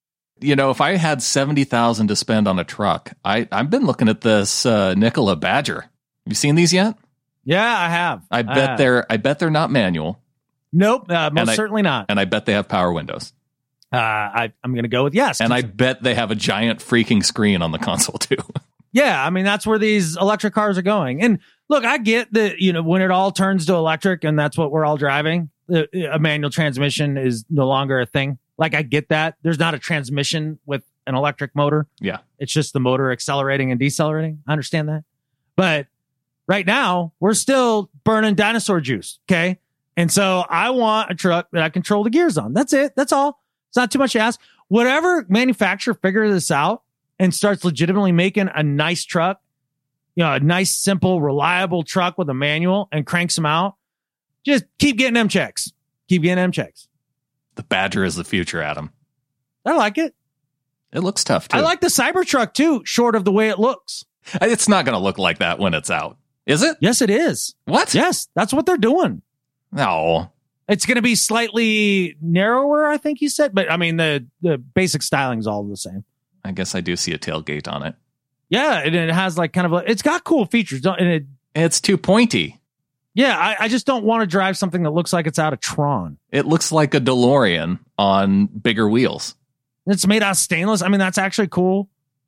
If I had $70,000 to spend on a truck, I've been looking at this Nikola Badger. Have you seen these yet? Yeah, I have. I bet they're not manual. Nope, most certainly not. And I bet they have power windows. I'm going to go with yes. And I bet they have a giant freaking screen on the console too. Yeah, I mean, that's where these electric cars are going. And look, I get that, when it all turns to electric and that's what we're all driving, a manual transmission is no longer a thing. Like, I get that. There's not a transmission with an electric motor. Yeah. It's just the motor accelerating and decelerating. I understand that. But right now, we're still burning dinosaur juice, okay? And so I want a truck that I control the gears on. That's it. That's all. It's not too much to ask. Whatever manufacturer figures this out and starts legitimately making a nice truck, a nice, simple, reliable truck with a manual and cranks them out, just keep getting them checks. Keep getting them checks. The Badger is the future, Adam. I like it. It looks tough, too. I like the Cybertruck, too, short of the way it looks. It's not going to look like that when it's out. Is it? Yes, it is. What? Yes, that's what they're doing. No. It's going to be slightly narrower, I think you said. But, I mean, the basic styling is all the same. I guess I do see a tailgate on it. Yeah, and it has like kind of it's got cool features. It's too pointy. Yeah, I just don't want to drive something that looks like it's out of Tron. It looks like a DeLorean on bigger wheels. It's made out of stainless. I mean, that's actually cool.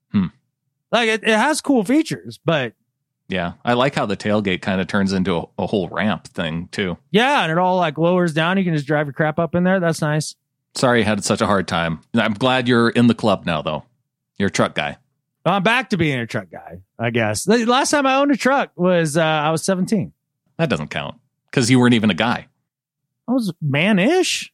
Like, it has cool features, but... Yeah, I like how the tailgate kind of turns into a whole ramp thing, too. Yeah, and it all, like, lowers down. You can just drive your crap up in there. That's nice. Sorry you had such a hard time. I'm glad you're in the club now, though. You're a truck guy. Well, I'm back to being a truck guy, I guess. The last time I owned a truck was I was 17. That doesn't count, because you weren't even a guy. I was man-ish.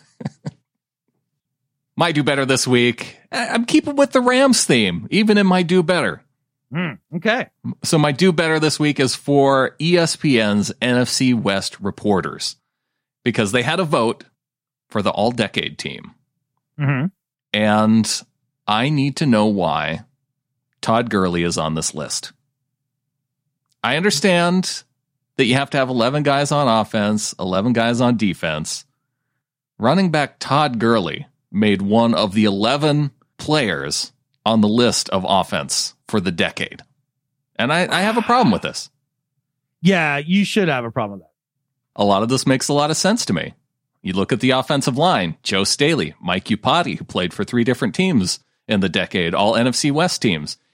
My do better this week. I'm keeping with the Rams theme, even in my do better. Okay. So my do better this week is for ESPN's NFC West reporters, because they had a vote for the all-decade team. Mm-hmm. And I need to know why Todd Gurley is on this list. I understand that you have to have 11 guys on offense, 11 guys on defense. Running back Todd Gurley made one of the 11 players on the list of offense for the decade. And I have a problem with this. Yeah, you should have a problem with that. A lot of this makes a lot of sense to me. You look at the offensive line, Joe Staley, Mike Iupati, who played for 3 different teams in the decade, all NFC West teams.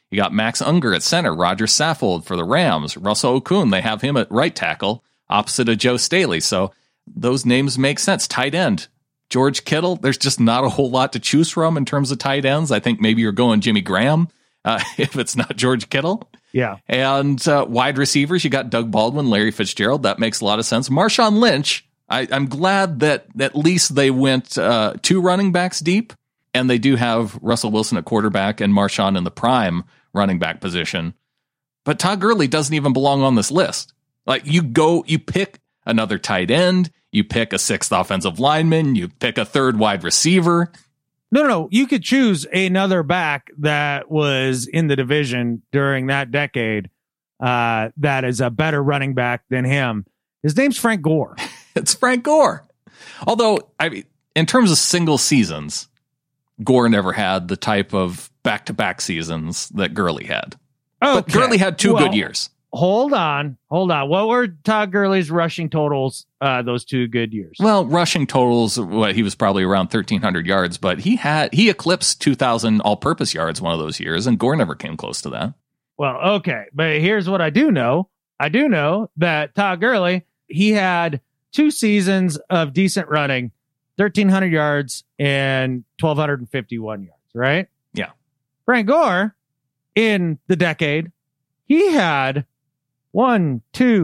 You got Max Unger at center, Roger Saffold for the Rams, Russell Okung, they have him at right tackle, opposite of Joe Staley. So those names make sense. Tight end, George Kittle. There's just not a whole lot to choose from in terms of tight ends. I think maybe you're going Jimmy Graham if it's not George Kittle. Yeah. And wide receivers, you got Doug Baldwin, Larry Fitzgerald. That makes a lot of sense. Marshawn Lynch, I'm glad that at least they went 2 running backs deep, and they do have Russell Wilson at quarterback and Marshawn in the prime running back position. But Todd Gurley doesn't even belong on this list. Like, you pick another tight end, you pick a 6th offensive lineman, you pick a 3rd wide receiver. No. You could choose another back that was in the division during that decade that is a better running back than him. His name's Frank Gore. It's Frank Gore. Although, I mean, in terms of single seasons, Gore never had the type of back-to-back seasons that Gurley had. Okay. But Gurley had 2 good years. Hold on. What were Todd Gurley's rushing totals those 2 good years? Well, rushing totals, he was probably around 1,300 yards, but he eclipsed 2,000 all-purpose yards one of those years, and Gore never came close to that. Well, okay. But here's what I do know. I do know that Todd Gurley, he had 2 seasons of decent running, 1,300 yards and 1,251 yards, right? Yeah. Frank Gore, in the decade, he had 4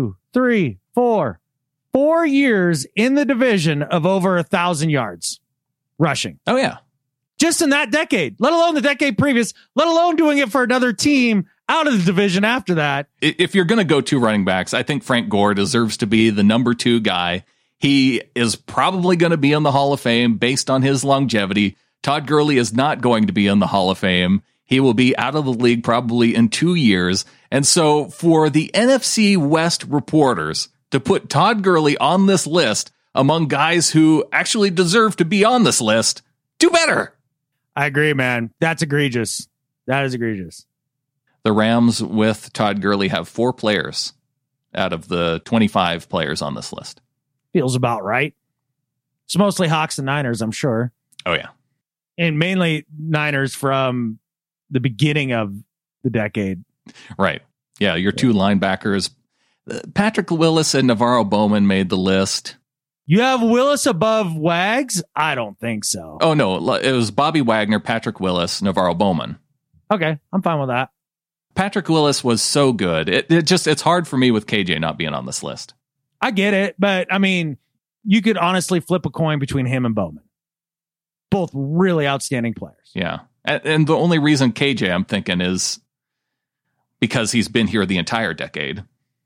years in the division of over 1,000 yards rushing. Oh, yeah. Just in that decade, let alone the decade previous, let alone doing it for another team out of the division after that. If you're going to go 2 running backs, I think Frank Gore deserves to be the number 2 guy. He is probably going to be in the Hall of Fame based on his longevity. Todd Gurley is not going to be in the Hall of Fame. He will be out of the league probably in 2 years. And so for the NFC West reporters to put Todd Gurley on this list among guys who actually deserve to be on this list, do better. I agree, man. That's egregious. That is egregious. The Rams with Todd Gurley have 4 players out of the 25 players on this list. Feels about right. It's mostly Hawks and Niners, I'm sure. Oh, yeah. And mainly Niners from the beginning of the decade. Right. Yeah, your 2 linebackers. Patrick Willis and Navarro Bowman made the list. You have Willis above Wags? I don't think so. Oh, no. It was Bobby Wagner, Patrick Willis, Navarro Bowman. Okay, I'm fine with that. Patrick Willis was so good. It's hard for me with KJ not being on this list. I get it, but I mean, you could honestly flip a coin between him and Bowman. Both really outstanding players. Yeah. And the only reason KJ I'm thinking is because he's been here the entire decade.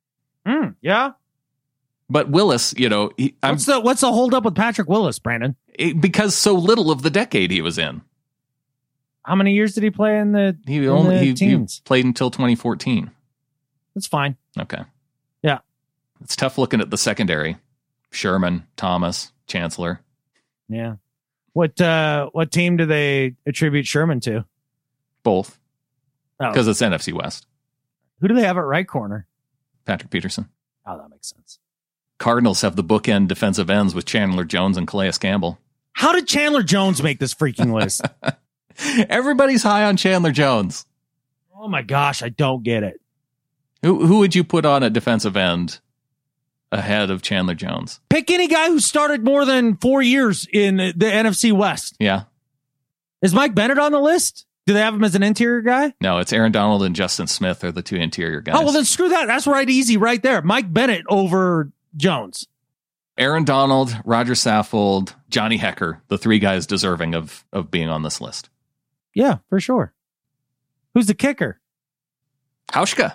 Yeah. But Willis, what's the hold up with Patrick Willis, Brandon? Because so little of the decade he was in. How many years did he play in the teens? He played until 2014. That's fine. Okay. Yeah. It's tough looking at the secondary. Sherman, Thomas, Chancellor. Yeah. What team do they attribute Sherman to? Both. Because it's NFC West. Who do they have at right corner? Patrick Peterson. Oh, that makes sense. Cardinals have the bookend defensive ends with Chandler Jones and Calais Campbell. How did Chandler Jones make this freaking list? Everybody's high on Chandler Jones. Oh my gosh, I don't get it. Who would you put on at defensive end ahead of Chandler Jones? Pick any guy who started more than 4 years in the NFC West. Yeah. Is Mike Bennett on the list? Do they have him as an interior guy? No, it's Aaron Donald and Justin Smith are the 2 interior guys. Oh, well then screw that. That's right easy right there. Mike Bennett over Jones. Aaron Donald, Roger Saffold, Johnny Hecker, the 3 guys deserving of being on this list. Yeah, for sure. Who's the kicker? Hauschka.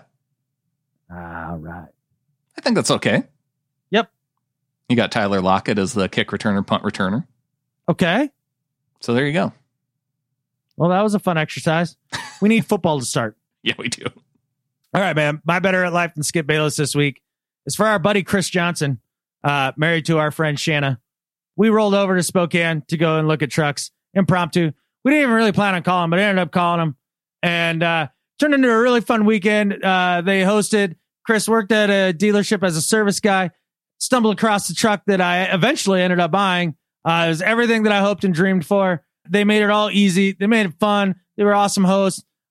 All right. I think that's okay. Yep. You got Tyler Lockett as the kick returner, punt returner. Okay. So there you go. Well, that was a fun exercise. We need football to start. Yeah, we do. All right, man. My better at life than Skip Bayless this week is for our buddy Chris Johnson, married to our friend Shanna. We rolled over to Spokane to go and look at trucks impromptu. We didn't even really plan on calling him, but I ended up calling him and turned into a really fun weekend. They hosted. Chris worked at a dealership as a service guy, stumbled across the truck that I eventually ended up buying. It was everything that I hoped and dreamed for. They made it all easy. They made it fun. They were awesome hosts.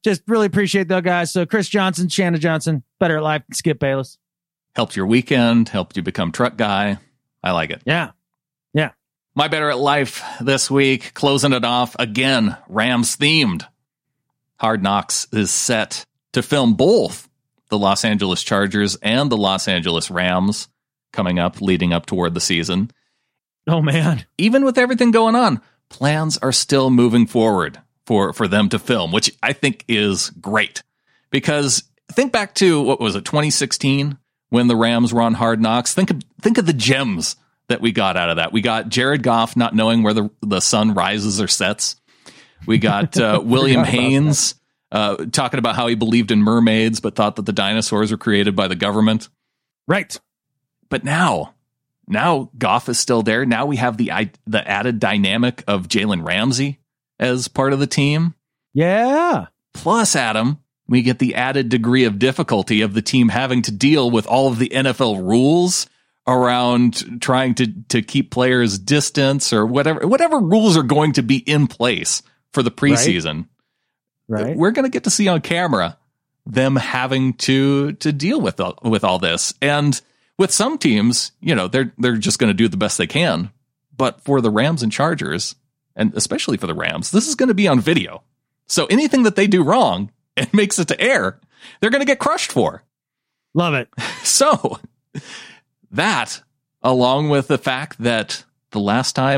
just really appreciate those guys. So Chris Johnson, Shannon Johnson, Better at Life, Skip Bayless. Helped your weekend, helped you become truck guy. I like it. Yeah. My Better at Life this week, closing it off again, Rams themed. Hard Knocks is set to film both the Los Angeles Chargers and the Los Angeles Rams coming up, leading up toward the season. Oh, man. Even with everything going on, plans are still moving forward for them to film, which I think is great. Because think back to, what was it, 2016, when the Rams were on Hard Knocks? Think of the gems that we got out of that. We got Jared Goff not knowing where the sun rises or sets. We got William Haynes talking about how he believed in mermaids, but thought that the dinosaurs were created by the government. Right. But now Goff is still there. Now we have the added dynamic of Jalen Ramsey as part of the team. Yeah. Plus, Adam, we get the added degree of difficulty of the team having to deal with all of the NFL rules around trying to keep players distance or whatever rules are going to be in place for the preseason. Right. We're going to get to see on camera them having to deal with all this. And with some teams, they're just going to do the best they can. But for the Rams and Chargers, and especially for the Rams, this is going to be on video. So anything that they do wrong and makes it to air, they're going to get crushed for. Love it. So that, along with the fact that the last time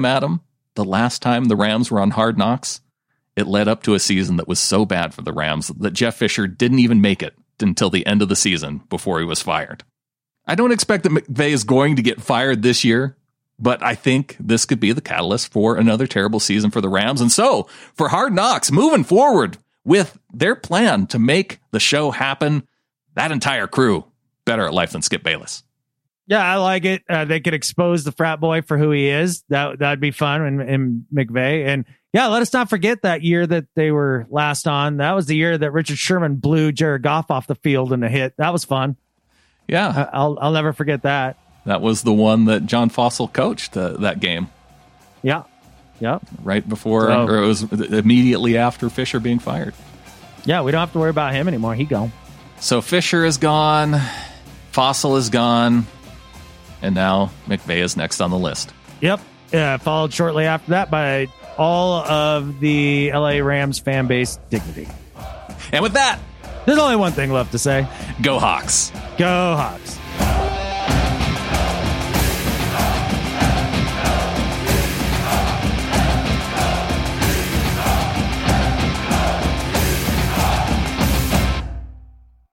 the Rams were on Hard Knocks, it led up to a season that was so bad for the Rams that Jeff Fisher didn't even make it until the end of the season before he was fired. I don't expect that McVay is going to get fired this year, but I think this could be the catalyst for another terrible season for the Rams. And so, for Hard Knocks, moving forward with their plan to make the show happen, that entire crew, better at life than Skip Bayless. Yeah, I like it. They could expose the frat boy for who he is. That'd be fun. And McVay. And yeah, let us not forget that year that they were last on. That was the year that Richard Sherman blew Jared Goff off the field in a hit. That was fun. Yeah. I'll never forget that. That was the one that John Fossil coached that game. Yeah. Yep. Right before, or it was immediately after Fisher being fired. Yeah, we don't have to worry about him anymore. He gone. So Fisher is gone. Fossil is gone. And now McVay is next on the list. Yep. Followed shortly after that by all of the LA Rams fan base dignity. And with that, there's only one thing left to say. Go Hawks. Go Hawks.